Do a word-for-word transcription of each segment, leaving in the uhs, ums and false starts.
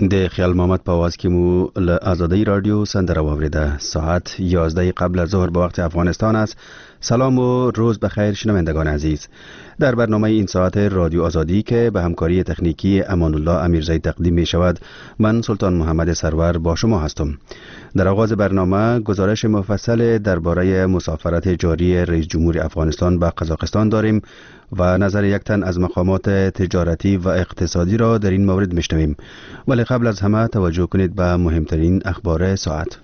د خیال محمد په आवाज کې مو له آزادۍ رادیو سندره واوریده. ساعت یازده قبل از ظهر به وقت افغانستان است. سلام و روز بخیر شنوندگان عزیز. در برنامه این ساعت رادیو آزادی که به همکاری تکنیکی امان الله امیرزایی تقدیم می شود، من سلطان محمد سرور با شما هستم. در آغاز برنامه گزارش مفصل درباره مسافرت جاری رئیس جمهور افغانستان به قزاقستان داریم و نظر یک تن از مقامات تجارتی و اقتصادی را در این مورد میشنویم. ولی قبل از همه توجه کنید به مهمترین اخبار ساعت.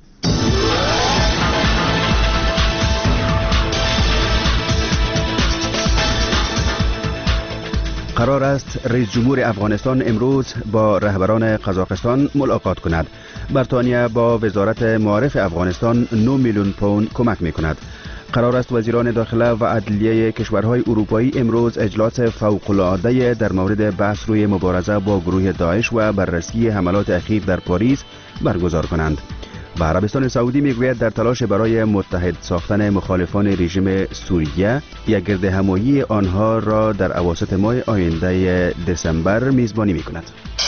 قرار است رئیس جمهور افغانستان امروز با رهبران قزاقستان ملاقات کند. بریتانیا با وزارت معارف افغانستان نه میلیون پوند کمک می کند. قرار است وزیران داخله و عدلیه کشورهای اروپایی امروز اجلاس فوق‌العاده در مورد بحث روی مبارزه با گروه داعش و بررسی حملات اخیر در پاریس برگزار کنند. و عربستان سعودی میگوید در تلاش برای متحد ساختن مخالفان رژیم سوریه یک گرد همایی آنها را در اواسط ماه آینده دسامبر میزبانی میکند.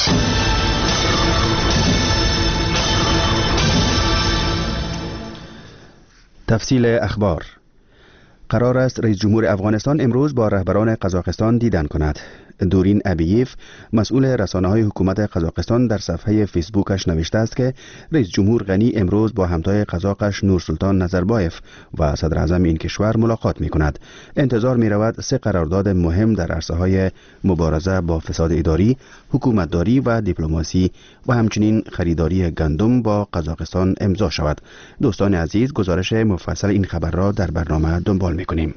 تفصیل اخبار. قرار است رئیس جمهور افغانستان امروز با رهبران قزاقستان دیدن کند. دورین ابییف مسئول رسانه‌های حکومت قزاقستان در صفحه فیسبوکش نوشته است که رئیس جمهور غنی امروز با همتای قزاقش نورسلطان نظربایف و صدر اعظم این کشور ملاقات می کند. انتظار می رود سه قرارداد مهم در عرصه‌های مبارزه با فساد اداری، حکومتداری و دیپلماسی و همچنین خریداری گندم با قزاقستان امضا شود. دوستان عزیز، گزارش مفصل این خبر را در برنامه دنبال می کنیم.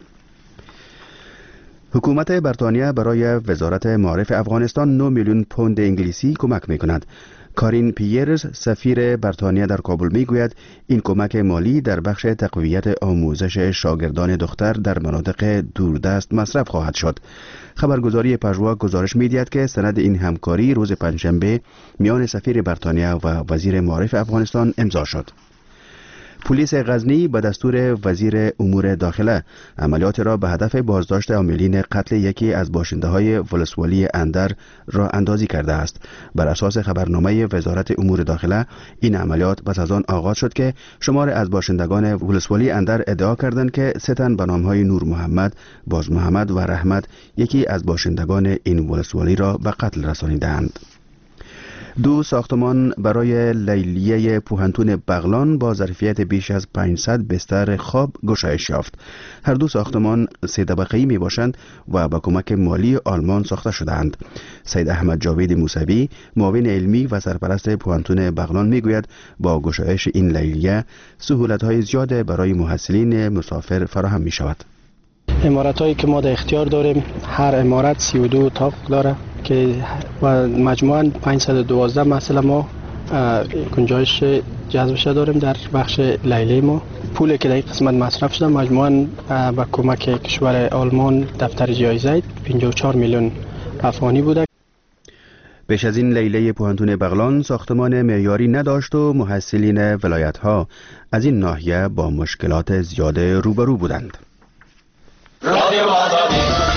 حکومت بریتانیا برای وزارت معارف افغانستان نه میلیون پوند انگلیسی کمک می کند. کارین پیرز سفیر بریتانیا در کابل می گوید این کمک مالی در بخش تقویت آموزش شاگردان دختر در مناطق دوردست مصرف خواهد شد. خبرگزاری پژوا گزارش می دهد که سند این همکاری روز پنجشنبه میان سفیر بریتانیا و وزیر معارف افغانستان امضا شد. پلیس غزنی به دستور وزیر امور داخله عملیات را به هدف بازداشت عاملین قتل یکی از باشنده های ولسوالی اندر را اندازی کرده است. بر اساس خبرنامه وزارت امور داخله این عملیات پس از آن آغاز شد که شمار از باشندگان ولسوالی اندر ادعا کردند که سه تن به نام‌های نور محمد، باز محمد و رحمت یکی از باشندگان این ولسوالی را به قتل رسانیدند. دو ساختمان برای لیلیه پوهنتون بغلان با ظرفیت بیش از پانصد بستر خواب گشایش یافت. هر دو ساختمان سه طبقه‌ای می باشند و با کمک مالی آلمان ساخته شده‌اند. سید احمد جاوید موسوی، معاون علمی و سرپرست پوهنتون بغلان می گوید با گشایش این لیلیه سهولت‌های زیاد برای محصلین مسافر فراهم می شود. عمارت هایی که ما در اختیار داریم، هر عمارت سی و دو اتاق داره که و مجموعاً پانصد و دوازده محصل ما گنجایش جذبش داریم در بخش لیلی ما. پولی که در این قسمت مصرف شده مجموعاً با کمک کشور آلمان دفتر جایزه پنجاه و چهار میلیون افغانی بوده. پیش از این لیلی پوهنتون بغلان ساختمان معیاری نداشت و محصلین ولایت‌ها از این ناحیه با مشکلات زیاد روبرو بودند. رادیو آزادی.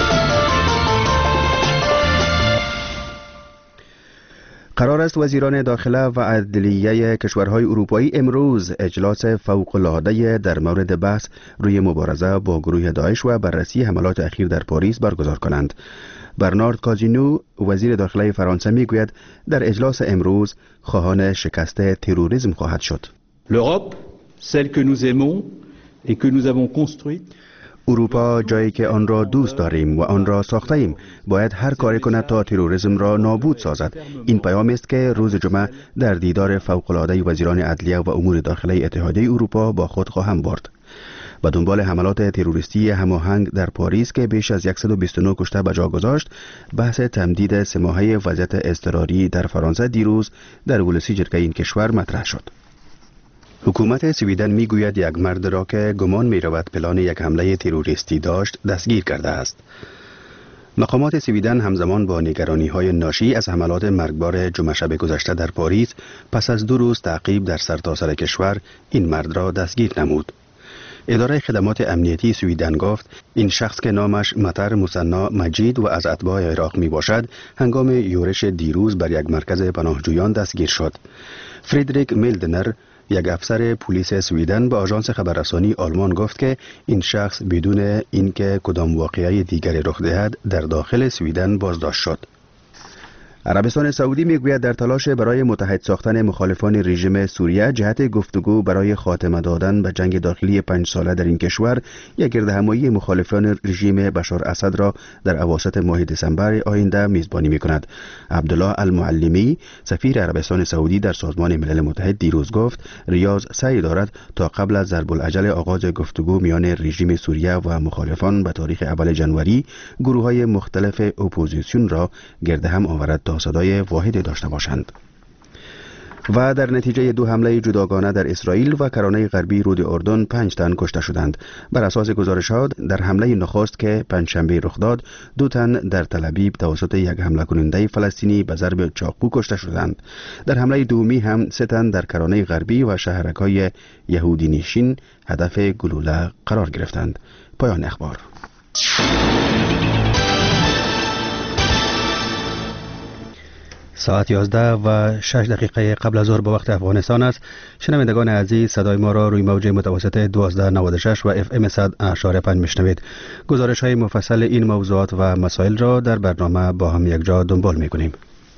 قرار است وزیران داخله و عدلیه کشورهای اروپایی امروز اجلاس فوق‌العاده در مورد بحث روی مبارزه با گروه داعش و بررسی حملات اخیر در پاریس برگزار کنند. برنارد کازینو وزیر داخله فرانسه میگوید در اجلاس امروز خواهان شکست تروریسم خواهد شد. L'Europe, celle que nous aimons et que nous avons construite. اروپا جایی که آن را دوست داریم و آن را ساخته ایم باید هر کاری کند تا تروریسم را نابود سازد. این پیام است که روز جمعه در دیدار فوق‌العاده وزیران عدلیه و امور داخله اتحادیه اروپا با خود خواهم برد. به دنبال حملات تروریستی هماهنگ در پاریس که بیش از صد و بیست و نه کشته به جا گذاشت، بحث تمدید سه ماهه وضعیت اضطراری در فرانسه دیروز در ولسی جرگه این کشور مطرح شد. حکومت سویدن میگوید یک مرد را که گمان می رود پلان یک حمله تروریستی داشت دستگیر کرده است. مقامات سویدن همزمان با نگرانی های ناشی از حملات مرگبار جمعه شب گذشته در پاریس پس از دو روز تعقیب در سرتاسر کشور این مرد را دستگیر نمود. اداره خدمات امنیتی سویدن گفت این شخص که نامش مطر مثنا مجید و از اتباع عراق می باشد هنگام یورش دیروز بر یک مرکز پناهجویان دستگیر شد. فریدریک میلدنر یک افسر پلیس سویدن به آژانس خبررسانی آلمان گفت که این شخص بدون اینکه کدام واقعه دیگری رخ دهد در داخل سویدن بازداشت شد. عربستان سعودی میگوید در تلاش برای متحد ساختن مخالفان رژیم سوریه جهت گفتگو برای خاتمه دادن به جنگ داخلی پنج ساله در این کشور یک گردهمایی مخالفان رژیم بشار اسد را در اواسط ماه دسامبر آینده میزبانی میکند. عبدالله المعلمی سفیر عربستان سعودی در سازمان ملل متحد دیروز گفت ریاض سعی دارد تا قبل از ضرب العجل آغاز گفتگو میان رژیم سوریه و مخالفان به تاریخ اول ژانویه گروه‌های مختلف اپوزیسیون را گرد هم آورد تا صدای واحد داشته باشند. و در نتیجه دو حمله جداگانه در اسرائیل و کرانه غربی رود اردن پنج تن کشته شدند. بر اساس گزارشات در حمله نخست که پنجشنبه رخ داد دو تن در تل‌آبیب توسط یک حمله کننده فلسطینی به ضرب چاقو کشته شدند. در حمله دومی هم سه تن در کرانه غربی و شهرک‌های یهودی نشین هدف گلوله قرار گرفتند. پایان اخبار. ساعت یازده و شش دقیقه قبل از ظهر به وقت افغانستان است. شنوندگان عزیز صدای ما را روی موج متوسط دوازده نود و شش و اف ام صد اشاره پنج میشنوید. گزارش های مفصل این موضوعات و مسائل را در برنامه با هم یک جا دنبال میکنیم.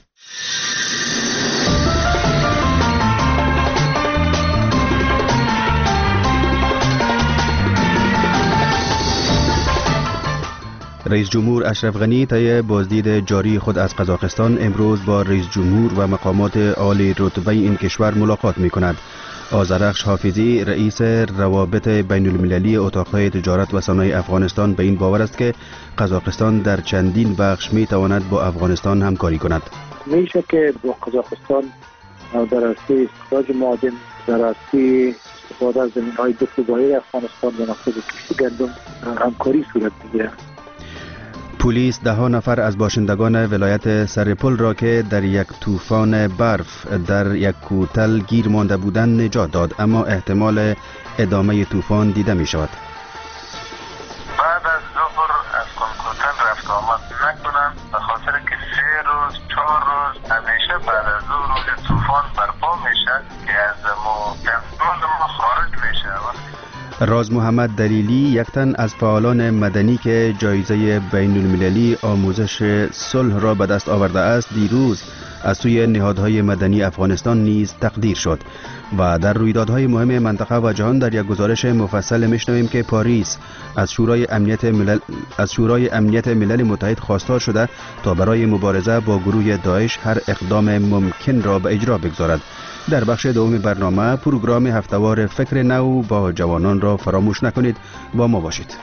رئیس جمهور اشرف غنی طی بازدید جاری خود از قزاقستان امروز با رئیس جمهور و مقامات عالی رتبه این کشور ملاقات می کند. آذرخش حافظی رئیس روابط بین المللی اتاقهای تجارت و صنایع افغانستان به این باور است که قزاقستان در چندین بخش می تواند با افغانستان همکاری کند. میشه که با قزاقستان در راسته استخراج معادن، در راسته استفاده از زمین‌های دفت ظاهر افغانستان به مقصد کشت گندم همکاری صورت بگیرد. پلیس ده ها نفر از باشندگان ولایت سرپل را که در یک طوفان برف در یک کوتل گیر مانده بودند نجات داد، اما احتمال ادامه طوفان دیده می شود. بعد از ظهر از کوتل رفت آمد نکنند به خاطر که سه روز چهار روز همیشه بعد از دو روز طوفان برپا میشه که از کنترل ما خارج میشه. راز محمد دلیلی یک تن از فعالان مدنی که جایزه بین المللی آموزش صلح را به دست آورده است دیروز از سوی نهادهای مدنی افغانستان نیز تقدیر شد. و در رویدادهای مهم منطقه و جهان در یک گزارش مفصل میشنویم که پاریس از شورای امنیت ملل از شورای امنیت ملل متحد خواستار شده تا برای مبارزه با گروه داعش هر اقدام ممکن را به اجرا بگذارد. در بخش دوم برنامه پروگرام هفته‌وار فکر نو با جوانان را فراموش نکنید. با ما باشید.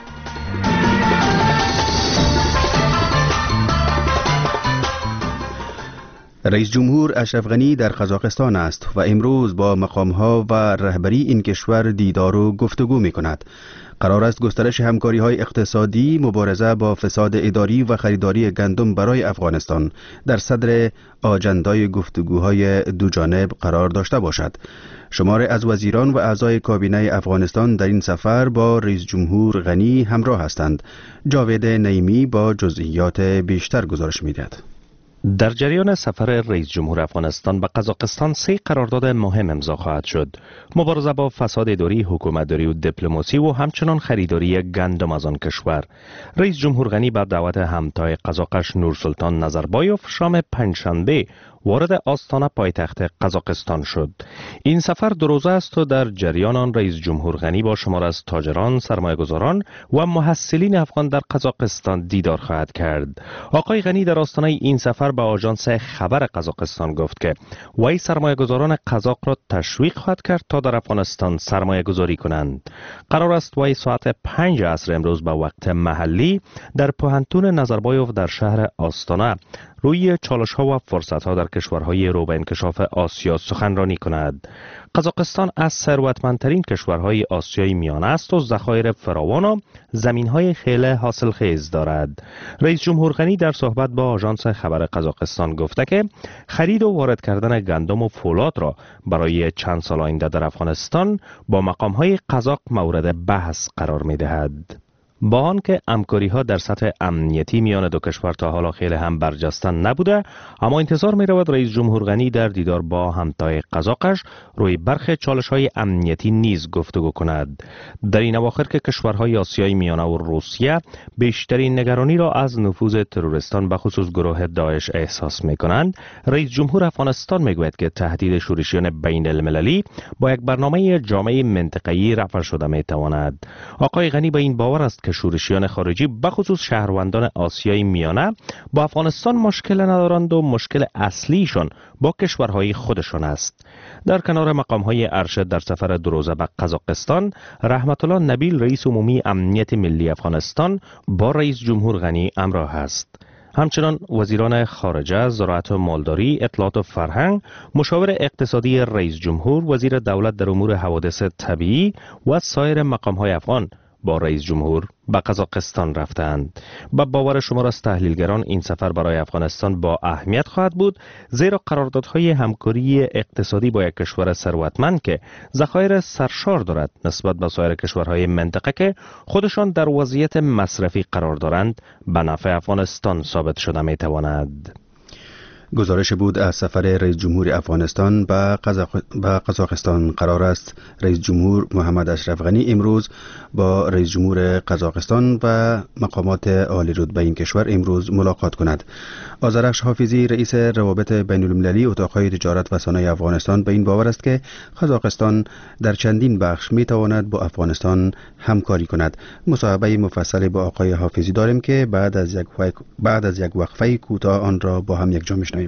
رئیس جمهور اشرف غنی در قزاقستان است و امروز با مقام‌ها و رهبری این کشور دیدار و گفتگو می‌کند. قرار است گسترش همکاری‌های اقتصادی، مبارزه با فساد اداری و خریداری گندم برای افغانستان در صدر آجندای گفتگوهای دو جانب قرار داشته باشد. شمار از وزیران و اعضای کابینه افغانستان در این سفر با رئیس جمهور غنی همراه هستند. جاوید نعیمی با جزئیات بیشتر گزارش می‌دهد. در جریان سفر رئیس جمهور افغانستان به قزاقستان سه قرارداد مهم امضا خواهد شد. مبارزه با فساد اداری، حکومتداری و دیپلماسی و همچنان خریداری گندم از آن کشور. رئیس جمهور غنی به دعوت همتای قزاقش نورسلطان نظربایوف شام پنجشنبه وارد آستانه پایتخت قزاقستان شد. این سفر دو روزه است و در جریان آن رئیس جمهور غنی با شمار از تاجران، سرمایه‌گذاران و محصلین افغان در قزاقستان دیدار خواهد کرد. آقای غنی در آستانه این سفر به آژانس خبر قزاقستان گفت که وی سرمایه‌گذاران قزاق را تشویق خواهد کرد تا در افغانستان سرمایه گذاری کنند. قرار است وی ساعت پنج عصر امروز به وقت محلی در پوهنتون نظربایوف در شهر آستانه روی چالش‌ها و فرصت‌ها در کشورهای رو به انکشاف آسیا سخنرانی کند. قزاقستان از ثروتمندترین کشورهای آسیای میانه است و ذخایر فراوان و زمین‌های خیلی حاصلخیز دارد. رئیس جمهور غنی در صحبت با آژانس خبر قزاقستان گفته که خرید و وارد کردن گندم و فولاد را برای چند سال آینده در افغانستان با مقام‌های قزاق مورد بحث قرار می‌دهد. با آنکه همکاری‌ها در سطح امنیتی میان دو کشور تا حالا خیلی هم برجسته نبوده، اما انتظار می‌رود رئیس جمهور غنی در دیدار با همتای قزاقش روی برخی چالش‌های امنیتی نیز گفتگو کند. در این اواخر که کشورهای آسیای میانه و روسیه بیشترین نگرانی را از نفوذ تروریستان به خصوص گروه داعش احساس می‌کنند، رئیس جمهور افغانستان می‌گوید که تهدید شورشیان بین المللی با یک برنامه جامع منطقه‌ای رفع شده می‌تواند. آقای غنی به این باور است که شورشیان خارجی بخصوص شهروندان آسیای میانه با افغانستان مشکل ندارند و مشکل اصلیشان با کشورهای خودشان است. در کنار مقامهای ارشد در سفر دو روزه به قزاقستان، رحمت الله نبیل رئیس عمومی امنیت ملی افغانستان با رئیس جمهور غنی همراه است. همچنان وزیران خارجه، زراعت و مالداری، اطلاعات و فرهنگ، مشاور اقتصادی رئیس جمهور، وزیر دولت در امور حوادث طبیعی و سایر مقامهای افغان با رئیس جمهور به قزاقستان رفتند. با باور شمار از تحلیلگران این سفر برای افغانستان با اهمیت خواهد بود، زیرا قراردادهای همکاری اقتصادی با یک کشور ثروتمند که ذخایر سرشار دارد نسبت به سایر کشورهای منطقه که خودشان در وضعیت مصرفی قرار دارند به نفع افغانستان ثابت شده می تواند. گزارش بود از سفر رئیس جمهور افغانستان به قزاقستان. قرار است رئیس جمهور محمد اشرف غنی امروز با رئیس جمهور قزاقستان و مقامات عالی رتبه این کشور امروز ملاقات کند. آذرخش حافظی رئیس روابط بین المللی اتاقهای تجارت و صنایع افغانستان به این باور است که قزاقستان در چندین بخش می تواند با افغانستان همکاری کند. مصاحبه مفصل با آقای حافظی داریم که بعد از یک بعد از یک وقفه کوتاه آن را با هم یک جا میشنویم.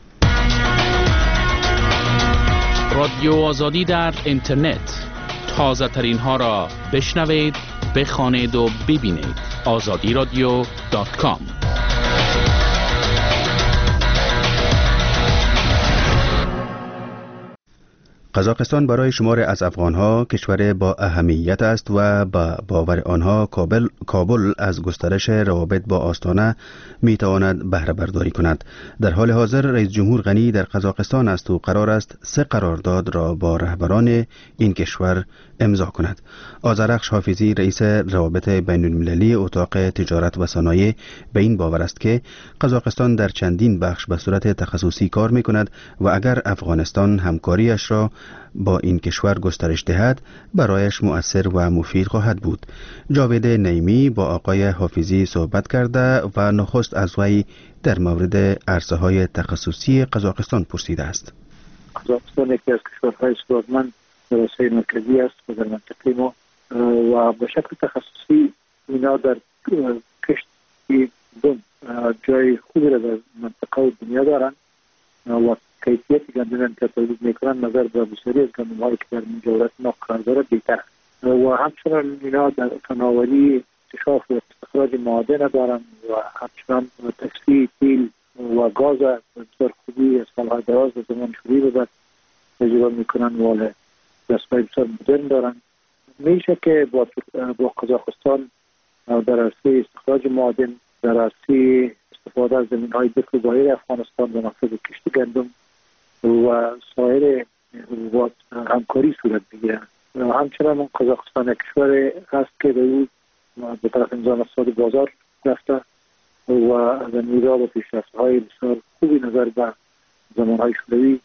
رادیو آزادی در اینترنت، تازه ترین ها را بشنوید، بخوانید و ببینید. آزادی رادیو دات کام. قزاقستان برای شمار از افغانها کشور با اهمیت است و با باور آنها کابل کابل از گسترش روابط با آستانه می تواند بهره برداری کند. در حال حاضر رئیس جمهور غنی در قزاقستان است و قرار است سه قرارداد را با رهبران این کشور امضا کند. آذرخش حافظی رئیس روابط بین المللی اتاق تجارت و صنایع به این باور است که قزاقستان در چندین بخش به صورت تخصصی کار می کند و اگر افغانستان همکاریش را با این کشور گسترش دهد برایش مؤثر و مفید خواهد بود. جاوید نعیمی با آقای حافظی صحبت کرده و نخست از وی در مورد عرصه های تخصصی قزاقستان پرسیده است. قزاقستان یکی از کشورهای ثروتمند در آسیای مرکزی است و در منطقه ما و به شکل تخصصی اینا در کشت گندم جای خوبی را در منطقه و دنیا دارند و کیفیت گندم که تولید میکنند نظر به بسیاری از گندم هایی که در مجاورت ما قرار دارد بهتر و همچنان اینا در فناوری اکتشاف و استخراج معادن دارند و همچنان تکثیر تیل و گاز بسیار خوبی از سالهای دراز و زمان شوری رو بعد تجربه میکنند و دستگاه بسیار مدرن دارند. میشه که با با قزاقستان در عرصه استخراج معادن، در عرصه استفاده از زمین‌های دفع ظاهر افغانستان و نفوذ کشت گندم و سایر حبوبات همکاری صورت بگیرد. همچنان قزاقستان یک کشور هست که به او به طرف نظام اقتصاد بازار رفته و از امیرا و پیشرفت‌های بسیار خوبی نظر به زمان‌های شوروی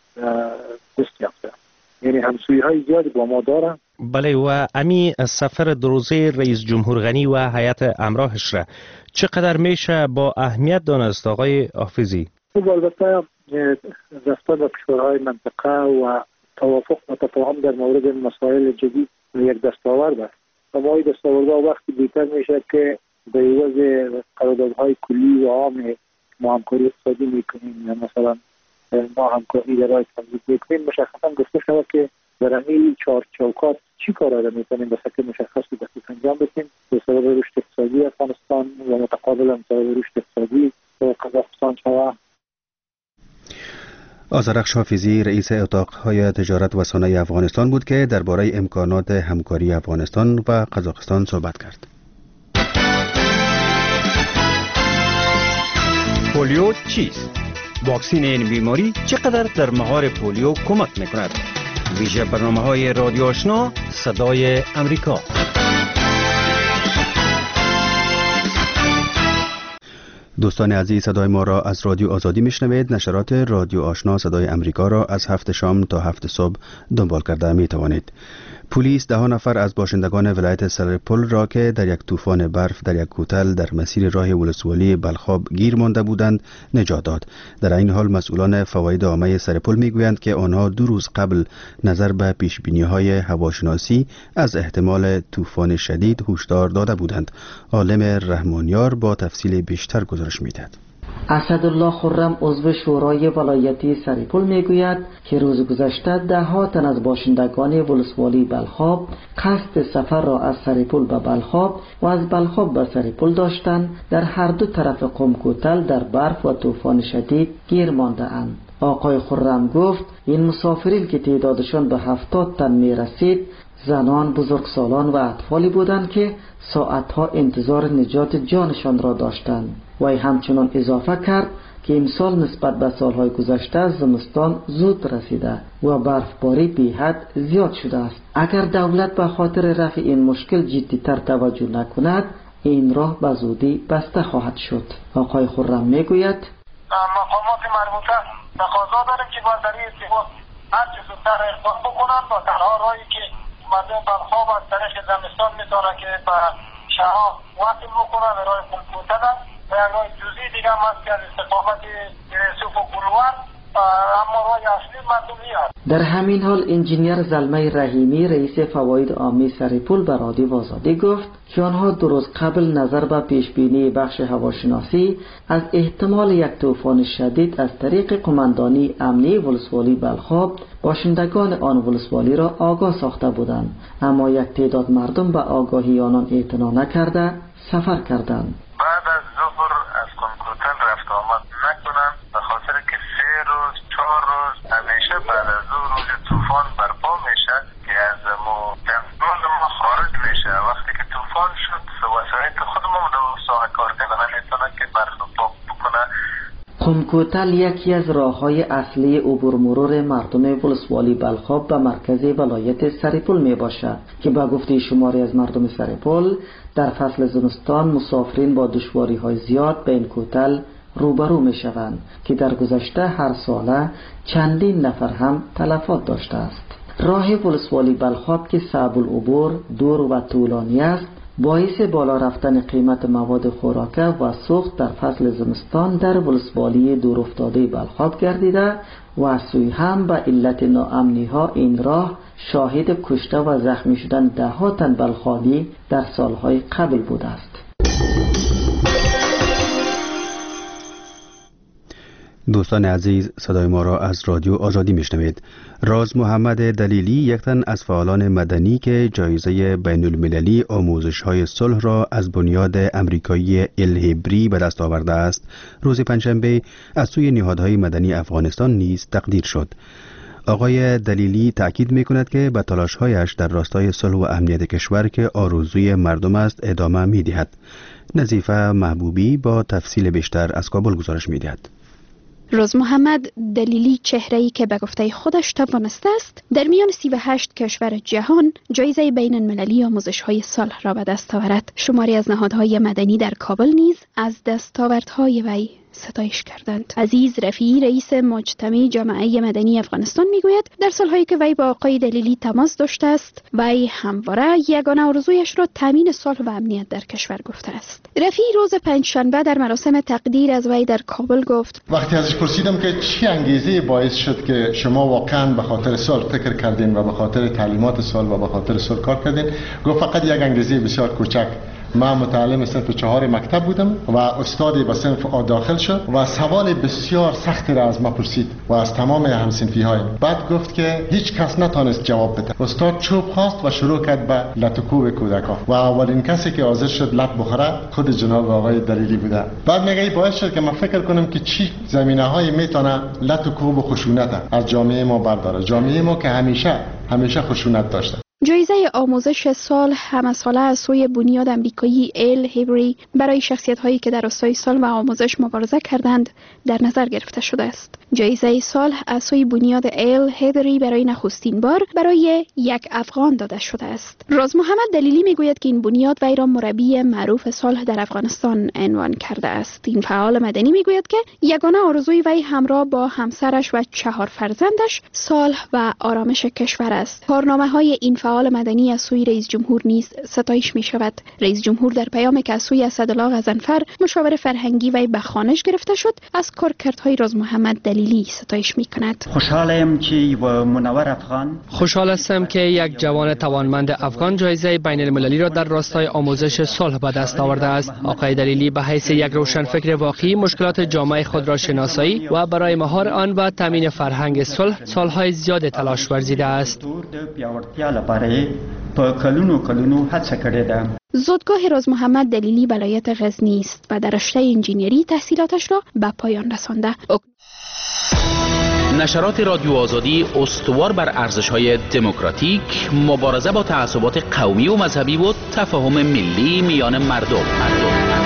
دست یافته. یعنی همسویی‌های زیادی با ما دارن. بله و امی سفر دو روزه رئیس جمهور غنی و هیئت همراهش را چقدر میشه با اهمیت دانست آقای حافظی؟ خب البته رفتن به کشورهای منطقه و توافق و تفاهم در مورد مسائل جدید یک دستاورد است. اما این دستاوردها وقتی بهتر میشه که به عوض قراردادهای کلی و عام ما همکاری اقتصادی میکنیم یا مثلا ما همکاری در راه تمدید میکنیم مشخصا گفته شود که در این چهار چوکات چی کارا را میتونیم به شکل مشخص و دقیق انجام بدیم به سبب رشد اقتصادی افغانستان و متقابلا به سبب رشد اقتصادی قزاقستان شود. آذرخش حافظی رئیس اتاقهای تجارت و صنایع افغانستان بود که درباره امکانات همکاری افغانستان و قزاقستان صحبت کرد. پولیو چیست؟ واکسین این بیماری چقدر در مهار پولیو کمک میکند؟ ویژه برنامه‌های رادیو آشنا صدای امریکا. دوستان عزیز، صدای ما را از رادیو آزادی میشنوید. نشرات رادیو آشنا صدای امریکا را از هفت شام تا هفت صبح دنبال کرده می توانید. پلیس ده نفر از باشندگان ولایت سرپل را که در یک طوفان برف در یک هتل در مسیر راه ولسوالی بلخاب گیر مانده بودند نجات داد. در این حال مسئولان فواید عامه سرپل میگویند که آنها دو روز قبل نظر به پیشبینی‌های هواشناسی از احتمال طوفان شدید هشدار داده بودند. عالم رحمانیار با تفصیل بیشتر گزارش میدهد. اسدالله خرم عضو شورای ولایتی سرپل میگوید که روز گذشته ده ها تن از باشندگان ولسوالی بلخاب قصد سفر را از سرپل به بلخاب و از بلخاب به سرپل داشتند. در هر دو طرف قمکوتل در برف و طوفان شدید گیر مانده اند. آقای خرم گفت این مسافرین که تعدادشان به هفتاد تن می رسید زنان، بزرگسالان و اطفالی بودند که ساعتها انتظار نجات جانشان را داشتند. وی همچنان اضافه کرد که امسال نسبت به سالهای گذشته زمستان زود رسیده و برفباری بی حد زیاد شده است. اگر دولت به خاطر رفع این مشکل جدی‌تر توجه نکند این راه به زودی بسته خواهد شد. آقای خرم میگوید مقامات مربوطه تقاضا داریم که با در این اتفاق هر چه زودتر اقدام بکنند و تنها راهی که مردم بلخاب از طریق زمستان میتونه که به شهرها وصل بکنن راه قمکوتل و یک راه جزئی دیگه هم هست که از استقامت یوسف و گلوان اما راه اصلی مردم نیست. در همین حال انجینیر زلمه رحیمی رئیس فواید عامه سرپل به رادیو آزادی گفت که آنها دو روز قبل نظر به پیشبینی بخش هواشناسی از احتمال یک طوفان شدید از طریق قماندانی امنی ولسوالی بلخاب باشندگان آن ولسوالی را آگاه ساخته بودند، اما یک تعداد مردم به آگاهی آنان اعتنا نکرده سفر کردند. بعد از ظهر از قمکوتل رفت آمد نکنند به خاطر که سه روز چهار روز همیشه بعد از دو روز طوفان برپا میشه که از کنترل ما خارج میشه. وقتی که طوفان شد وسایل خودمون دو ساعت کار کردن نمیتونه که برف پاک بکنه. قمکوتل یکی از راه‌های اصلی عبور مرور مردم ولسوالی بلخاب به مرکز ولایت سرپل می باشد که با گفته شماری از مردم سرپل در فصل زمستان مسافرین با دشواری‌های زیاد به این کوتل روبرو می شوند که در گذشته هر ساله چندین نفر هم تلفات داشته است. راه ولسوالی بلخاب که صعب العبور، دور و طولانی است باعث بالا رفتن قیمت مواد خوراکه و سوخت در فصل زمستان در ولسوالی دور افتاده بلخاب گردیده و از سوی هم به علت ناامنی ها این راه شاهد کشته و زخمی شدن ده ها تن بلخابی در سالهای قبل بوده است. دوستان عزیز، صدای ما را از رادیو آزادی میشنوید. راز محمد دلیلی یک تن از فعالان مدنی که جایزه بین المللی آموزش های صلح را از بنیاد امریکایی الهبری به دست آورده است، روز پنجشنبه از سوی نهادهای مدنی افغانستان نیز تقدیر شد. آقای دلیلی تأکید می کند که به تلاش‌هایش در راستای صلح و امنیت کشور که آرزوی مردم است ادامه می دهد. نظیفه محبوبی با تفصیل بیشتر از کابل گزارش می دهد. روز محمد دلیلی چهره‌ای که به گفته خودش توانسته است در میان سی و هشت کشور جهان جایزه بین المللی آموزش‌های صلح را به دست آورد. شماری از نهادهای مدنی در کابل نیز از دستاوردهای وی ستایش کردند. عزیز رفیعی رئیس مجتمع جامعه مدنی افغانستان میگوید در سالهایی که وی با آقای دلیلی تماس داشته است وی همواره یگانه آرزویش را تامین صلح و امنیت در کشور گفته است. رفیعی روز پنجشنبه در مراسم تقدیر از وی در کابل گفت وقتی ازش پرسیدم که چی انگیزه باعث شد که شما واقعا به خاطر صلح فکر کردین و به خاطر تعلیمات صلح و به خاطر صلح کار کردین، گفت فقط یک انگیزه بسیار کوچک من متعلم صنف چهار مکتب بودم و استادی به صنف آ داخل شد و سوال بسیار سختی را از ما پرسید و از تمام همصنفی های. بعد گفت که هیچ کس نتونست جواب بده. استاد چوب خواست و شروع کرد به لطکوب کودکان و اولین کسی که حاضر شد لط بخوره خود جناب آقای دلیلی بوده. بعد میگه باعث شد که من فکر کنم که چی زمینه های میتونه لطکوب و خشونت از جامعه ما برداره. جامعه ما که همیشه همیشه خشونت داشته. جایزه آموزش سال همساله از سوی بنیاد امریکایی ایل هیبری برای شخصیت‌هایی که در راستای سالم و آموزش مبارزه کردند در نظر گرفته شده است. جایزه سال از سوی بنیاد ایل هیبری برای نخستین بار برای یک افغان داده شده است. راز محمد دلیلی میگوید که این بنیاد وی را مربی معروف سال در افغانستان عنوان کرده است. این فعال مدنی میگوید که یگانه آرزوی وی همراه با همسرش و چهار فرزندش صلح و آرامش کشور است. کارنامه‌های این فعال مدنی از سوی رئیس جمهور نیز ستایش می شود. رئیس جمهور در پیامی که از سوی اسدالله غضنفر مشاور فرهنگی و به خوانش گرفته شد از کارکردهای راز محمد دلیلی ستایش می کند. خوشحالم که و منور افغان خوشحال هستم که یک جوان توانمند افغان جایزه بین المللی را در راستای آموزش صلح به دست آورده است. آقای دلیلی به حیث یک روشنفکر واقعی مشکلات جامعه خود را شناسایی و برای مهار آن و تامین فرهنگ صلح سالهای زیاد تلاش ورزیده است. په کلونو کلونو هڅه کړې ده. زادگاه راز محمد دلیلی ولایت غزنی است و در رشته انجینری تحصیلاتش را به پایان رسانده. نشرات رادیو آزادی استوار بر ارزش‌های دموکراتیک، مبارزه با تعصبات قومی و مذهبی و تفاهم ملی میان مردم. مردم.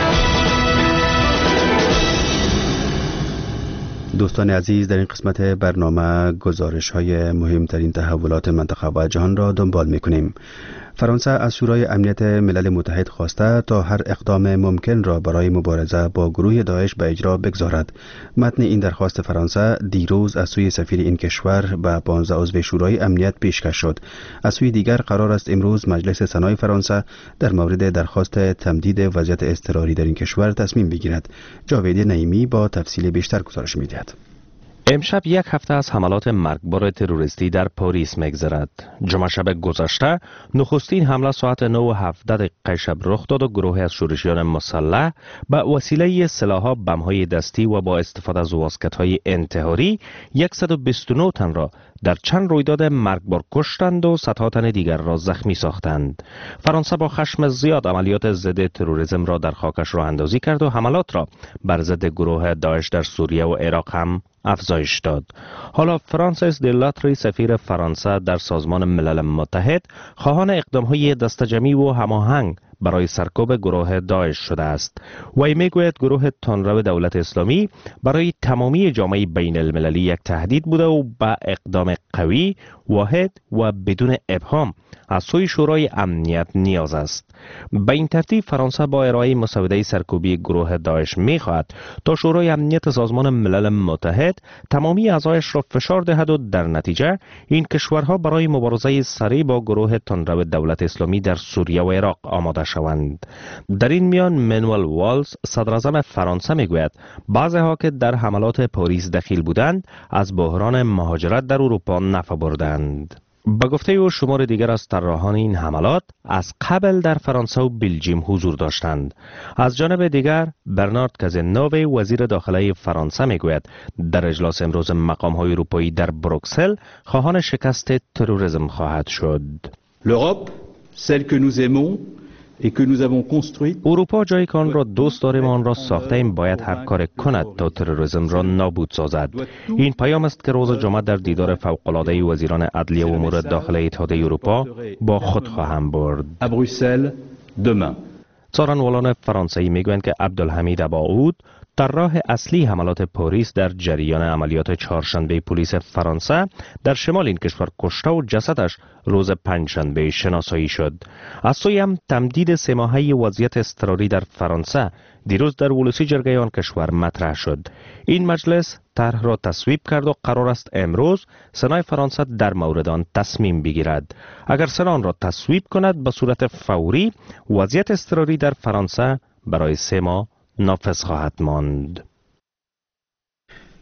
دوستان عزیز، در این قسمت برنامه گزارش های مهمترین تحولات منطقه و جهان را دنبال می کنیم. فرانسه از شورای امنیت ملل متحد خواسته تا هر اقدام ممکن را برای مبارزه با گروه داعش به اجرا بگذارد. متن این درخواست فرانسه دیروز از سوی سفیر این کشور به پانزده عضو شورای امنیت پیشکش شد. از سوی دیگر قرار است امروز مجلس سنای فرانسه در مورد درخواست تمدید وضعیت اضطراری در این کشور تصمیم بگیرد. جاوید نعیمی با تفصیل بیشتر گزارش می‌دهد. امشب یک هفته از حملات مرگبار تروریستی در پاریس می‌گذرد. جمعه شب گذشته نخستین حمله ساعت نه و هفده دقیقه شب رخ داد و گروهی از شورشیان مسلح به وسیله سلاح‌ها، بم‌های دستی و با استفاده از واسکت‌های انتحاری صد و بیست و نه تن را در چند رویداد مرگبار کشتند و صدها تن دیگر را زخمی ساختند. فرانسه با خشم زیاد عملیات ضد تروریسم را در خاکش راه اندازی کرد و حملات را بر ضد گروه داعش در سوریه و عراق هم افزایش داد. حالا فرانسیس دلاتری سفیر فرانسه در سازمان ملل متحد خواهان اقدام‌های دسته‌جمعی و هماهنگ برای سرکوب گروه داعش شده است. وی میگوید گروه تندرو دولت اسلامی برای تمامی جامعه بین المللی یک تهدید بوده و به اقدام قوی، واحد و بدون ابهام از سوی شورای امنیت نیاز است. به این ترتیب فرانسه با ارائه مسوده سرکوبی گروه داعش می‌خواهد تا شورای امنیت سازمان ملل متحد تمامی اعضایش را فشار دهد و در نتیجه این کشورها برای مبارزه سریع با گروه تندرو دولت اسلامی در سوریه و عراق آماده شوند. در این میان منوئل والز صدراعظم فرانسه میگوید بعضی‌ها که در حملات پاریس دخیل بودند از بحران مهاجرت در اروپا نفع بردند. به گفته او شمار دیگر از طراحان این حملات از قبل در فرانسه و بلژیم حضور داشتند. از جانب دیگر برنارد کازنوو وزیر داخلی فرانسه میگوید در اجلاس امروز مقام‌های اروپایی در بروکسل خواهان شکست تروریسم خواهد شد. L'Europe, celle que nous aimons et que nous avons construite. اروپا جایی که آن را دوست داریم آن را ساخته ایم باید هر کار کند تا تروریسم را نابود سازد. این پیام است که روز جمعه در دیدار فوق‌العاده وزیران عدلیه و امور داخلی اتحادیه اروپا با خود خواهم برد. À Bruxelles demain. سخنگویان فرانسوی میگویند که عبدالحمید اباعود طراح اصلی حملات پاریس در جریان عملیات چهارشنبه پلیس فرانسه در شمال این کشور کشته و جسدش روز پنجشنبه شناسایی شد. از سوی هم تمدید سه ماهه وضعیت اضطراری در فرانسه دیروز در ولوسی جرگه آن کشور مطرح شد. این مجلس طرح را تصویب کرد و قرار است امروز سنای فرانسه در مورد آن تصمیم بگیرد. اگر سنا آن را تصویب کند به صورت فوری وضعیت اضطراری در فرانسه برای سه ماه نافذ خواهد ماند.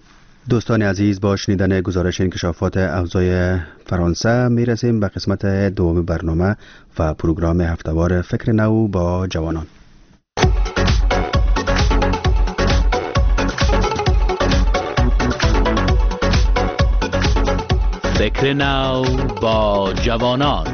دوستان عزیز، با شنیدن گزارش انکشافات اوضاع فرانسه میرسیم به قسمت دوم برنامه و پروگرام هفتهوار فکر نو با جوانان. فکر نو با جوانان.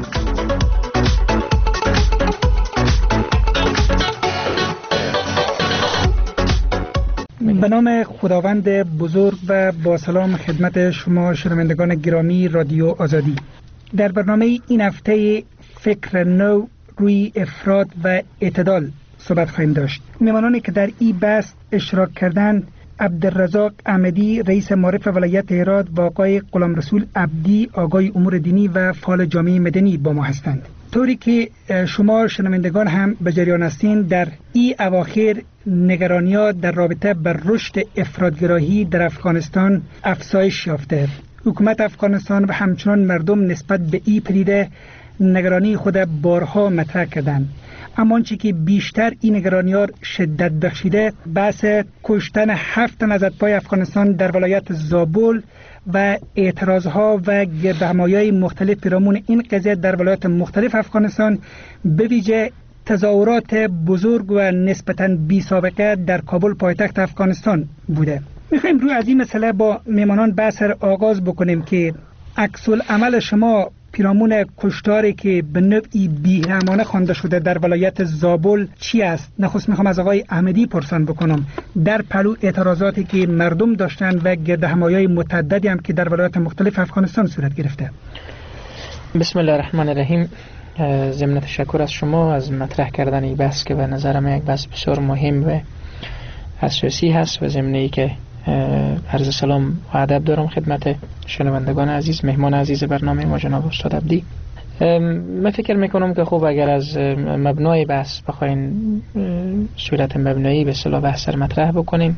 به نام خداوند بزرگ و با سلام خدمت شما شنوندگان گرامی رادیو آزادی. در برنامه این هفته فکر نو روی افراد و اعتدال صحبت خواهیم داشت. میهمانانی که در این بحث اشتراک کردند عبدالرزاق احمدی رئیس معارف ولایت هرات و آقای غلام رسول عبدی آقای امور دینی و فعال جامعه مدنی با ما هستند. طوری که شما شنوندگان هم به جریان هستین، در این اواخر نگرانی‌ها در رابطه بر رشد افراط‌گرایی در افغانستان افزایش یافته. حکومت افغانستان و همچنان مردم نسبت به این پدیده نگرانی خود بارها مطرح کردند. اما آنچه که بیشتر این نگرانی‌ها شدت بخشیده بحث کشتن هفت تن از اتباع افغانستان در ولایت زابل و اعتراضها و گردهمایی‌های مختلف پیرامون این قضیه در ولایات مختلف افغانستان، به ویژه تظاهرات بزرگ و نسبتاً بی سابقه در کابل پایتخت افغانستان بوده. میخوایم روی از این مسئله با میهمانان بحث آغاز بکنیم که عکس العمل شما پیرامون کشتاری که به نوعی بیرحمانه خوانده شده در ولایت زابل چی است؟ نخست میخوام از آقای احمدی پرسان بکنم در پلو اعتراضاتی که مردم داشتن و گردهمایی‌های متعددی هم که در ولایات مختلف افغانستان صورت گرفته. بسم الله الرحمن الرحیم. ضمن تشکر از شما از مطرح کردن این بحث که به نظر من یک بحث بسیار مهم و اساسی هست و ضمنی که عرض سلام و ادب دارم خدمت شنوندگان عزیز، مهمان عزیز برنامه ما جناب استاد عبدی. من فکر میکنم که خوب اگر از مبنای بحث بخواین صورت مبنایی به اصطلاح بحث رو مطرح بکنیم.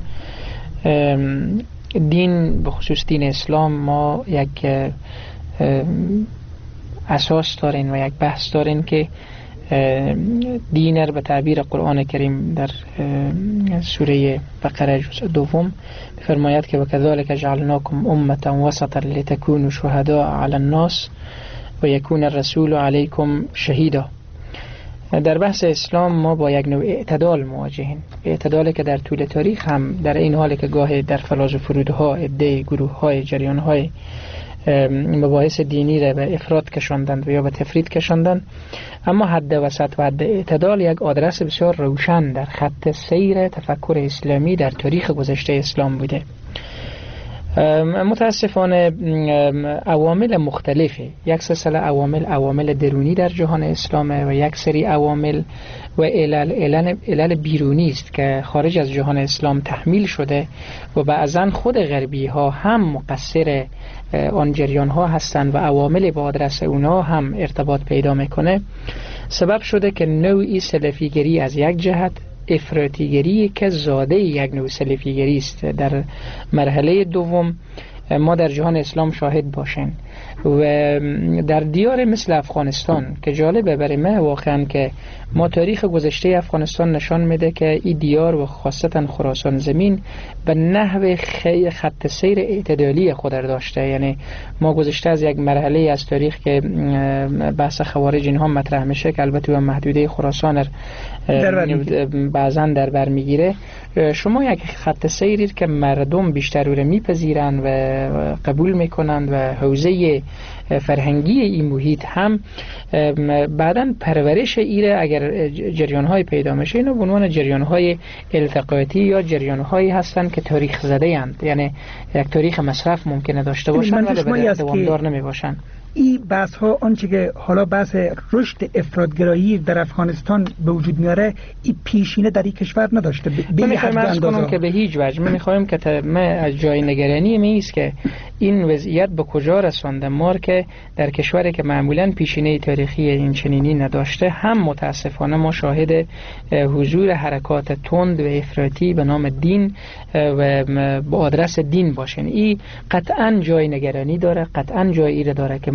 دین به خصوص دین اسلام ما یک اساس دارین و یک بحث دارین که دین رو به تعبیر قرآن کریم در سوره بقره جزء دوم فرماید که وکذالک جعلناکم امة وسطا لتکونوا شهداء علی الناس و یکون الرسول علیکم شهیدا. در بحث اسلام ما با یک نوع اعتدال مواجهیم، اعتدالی که در طول تاریخ هم در این حال که گاهی در فراز و فرودها عده گروه‌های جریان‌های مباحث دینی را به افراط کشاندند و یا به تفرید کشاندند، اما حد وسط و حد اعتدال یک آدرس بسیار روشن در خط سیر تفکر اسلامی در تاریخ گذشته اسلام بوده. متاسفانه عوامل مختلفه، یک سلسله عوامل عوامل درونی در جهان اسلام و یک سری عوامل و علل علل, علل بیرونی است که خارج از جهان اسلام تحمیل شده و بعضا خود غربی ها هم مقصر آن جریان ها هستند و عوامل با آدرس اونا هم ارتباط پیدا میکنه، سبب شده که نوعی سلفیگری از یک جهت، افراطیگری که زاده یک نوع سلفیگری است در مرحله دوم ما در جهان اسلام شاهد باشیم. و در دیار مثل افغانستان که جالبه برای من واقعا که ما تاریخ گذشته افغانستان نشان میده که این دیار و خاصتا خراسان زمین به نحو خط سیر اعتدالی خود داشته. یعنی ما گذشته از یک مرحله از تاریخ که بحث خوارج اینها مطرح میشه که البته و محدوده خراسان بعضا در بر میگیره، شما یک خط سیری که مردم بیشتر رو میپذیرن و قبول میکنند و حوزه فرهنگی این محیط هم بعداً پرورش ایره اگر جریان‌های پیدا میشه اینا به عنوان جریان‌های التقاطی یا جریان‌هایی هستند که تاریخ زده اند، یعنی یک تاریخ مصرف ممکنه داشته باشن ولی دوامدار نمی باشن. این بحث ها آنچه که حالا بحث رشد افراط‌گرایی در افغانستان به وجود میاره این پیشینه در این کشور نداشته به این حد اندازه که به هیچ وجه. من میخوایم که ما از جای نگرانی می است که این وضعیت به کجا رسانده. ما که در کشوری که معمولا پیشینه تاریخی این چنینی نداشته هم متاسفانه ما شاهد حضور حرکات تند و افراطی به نام دین و با آدرس دین باشین. این قطعا جای نگرانی داره، قطعا جای ایره داره که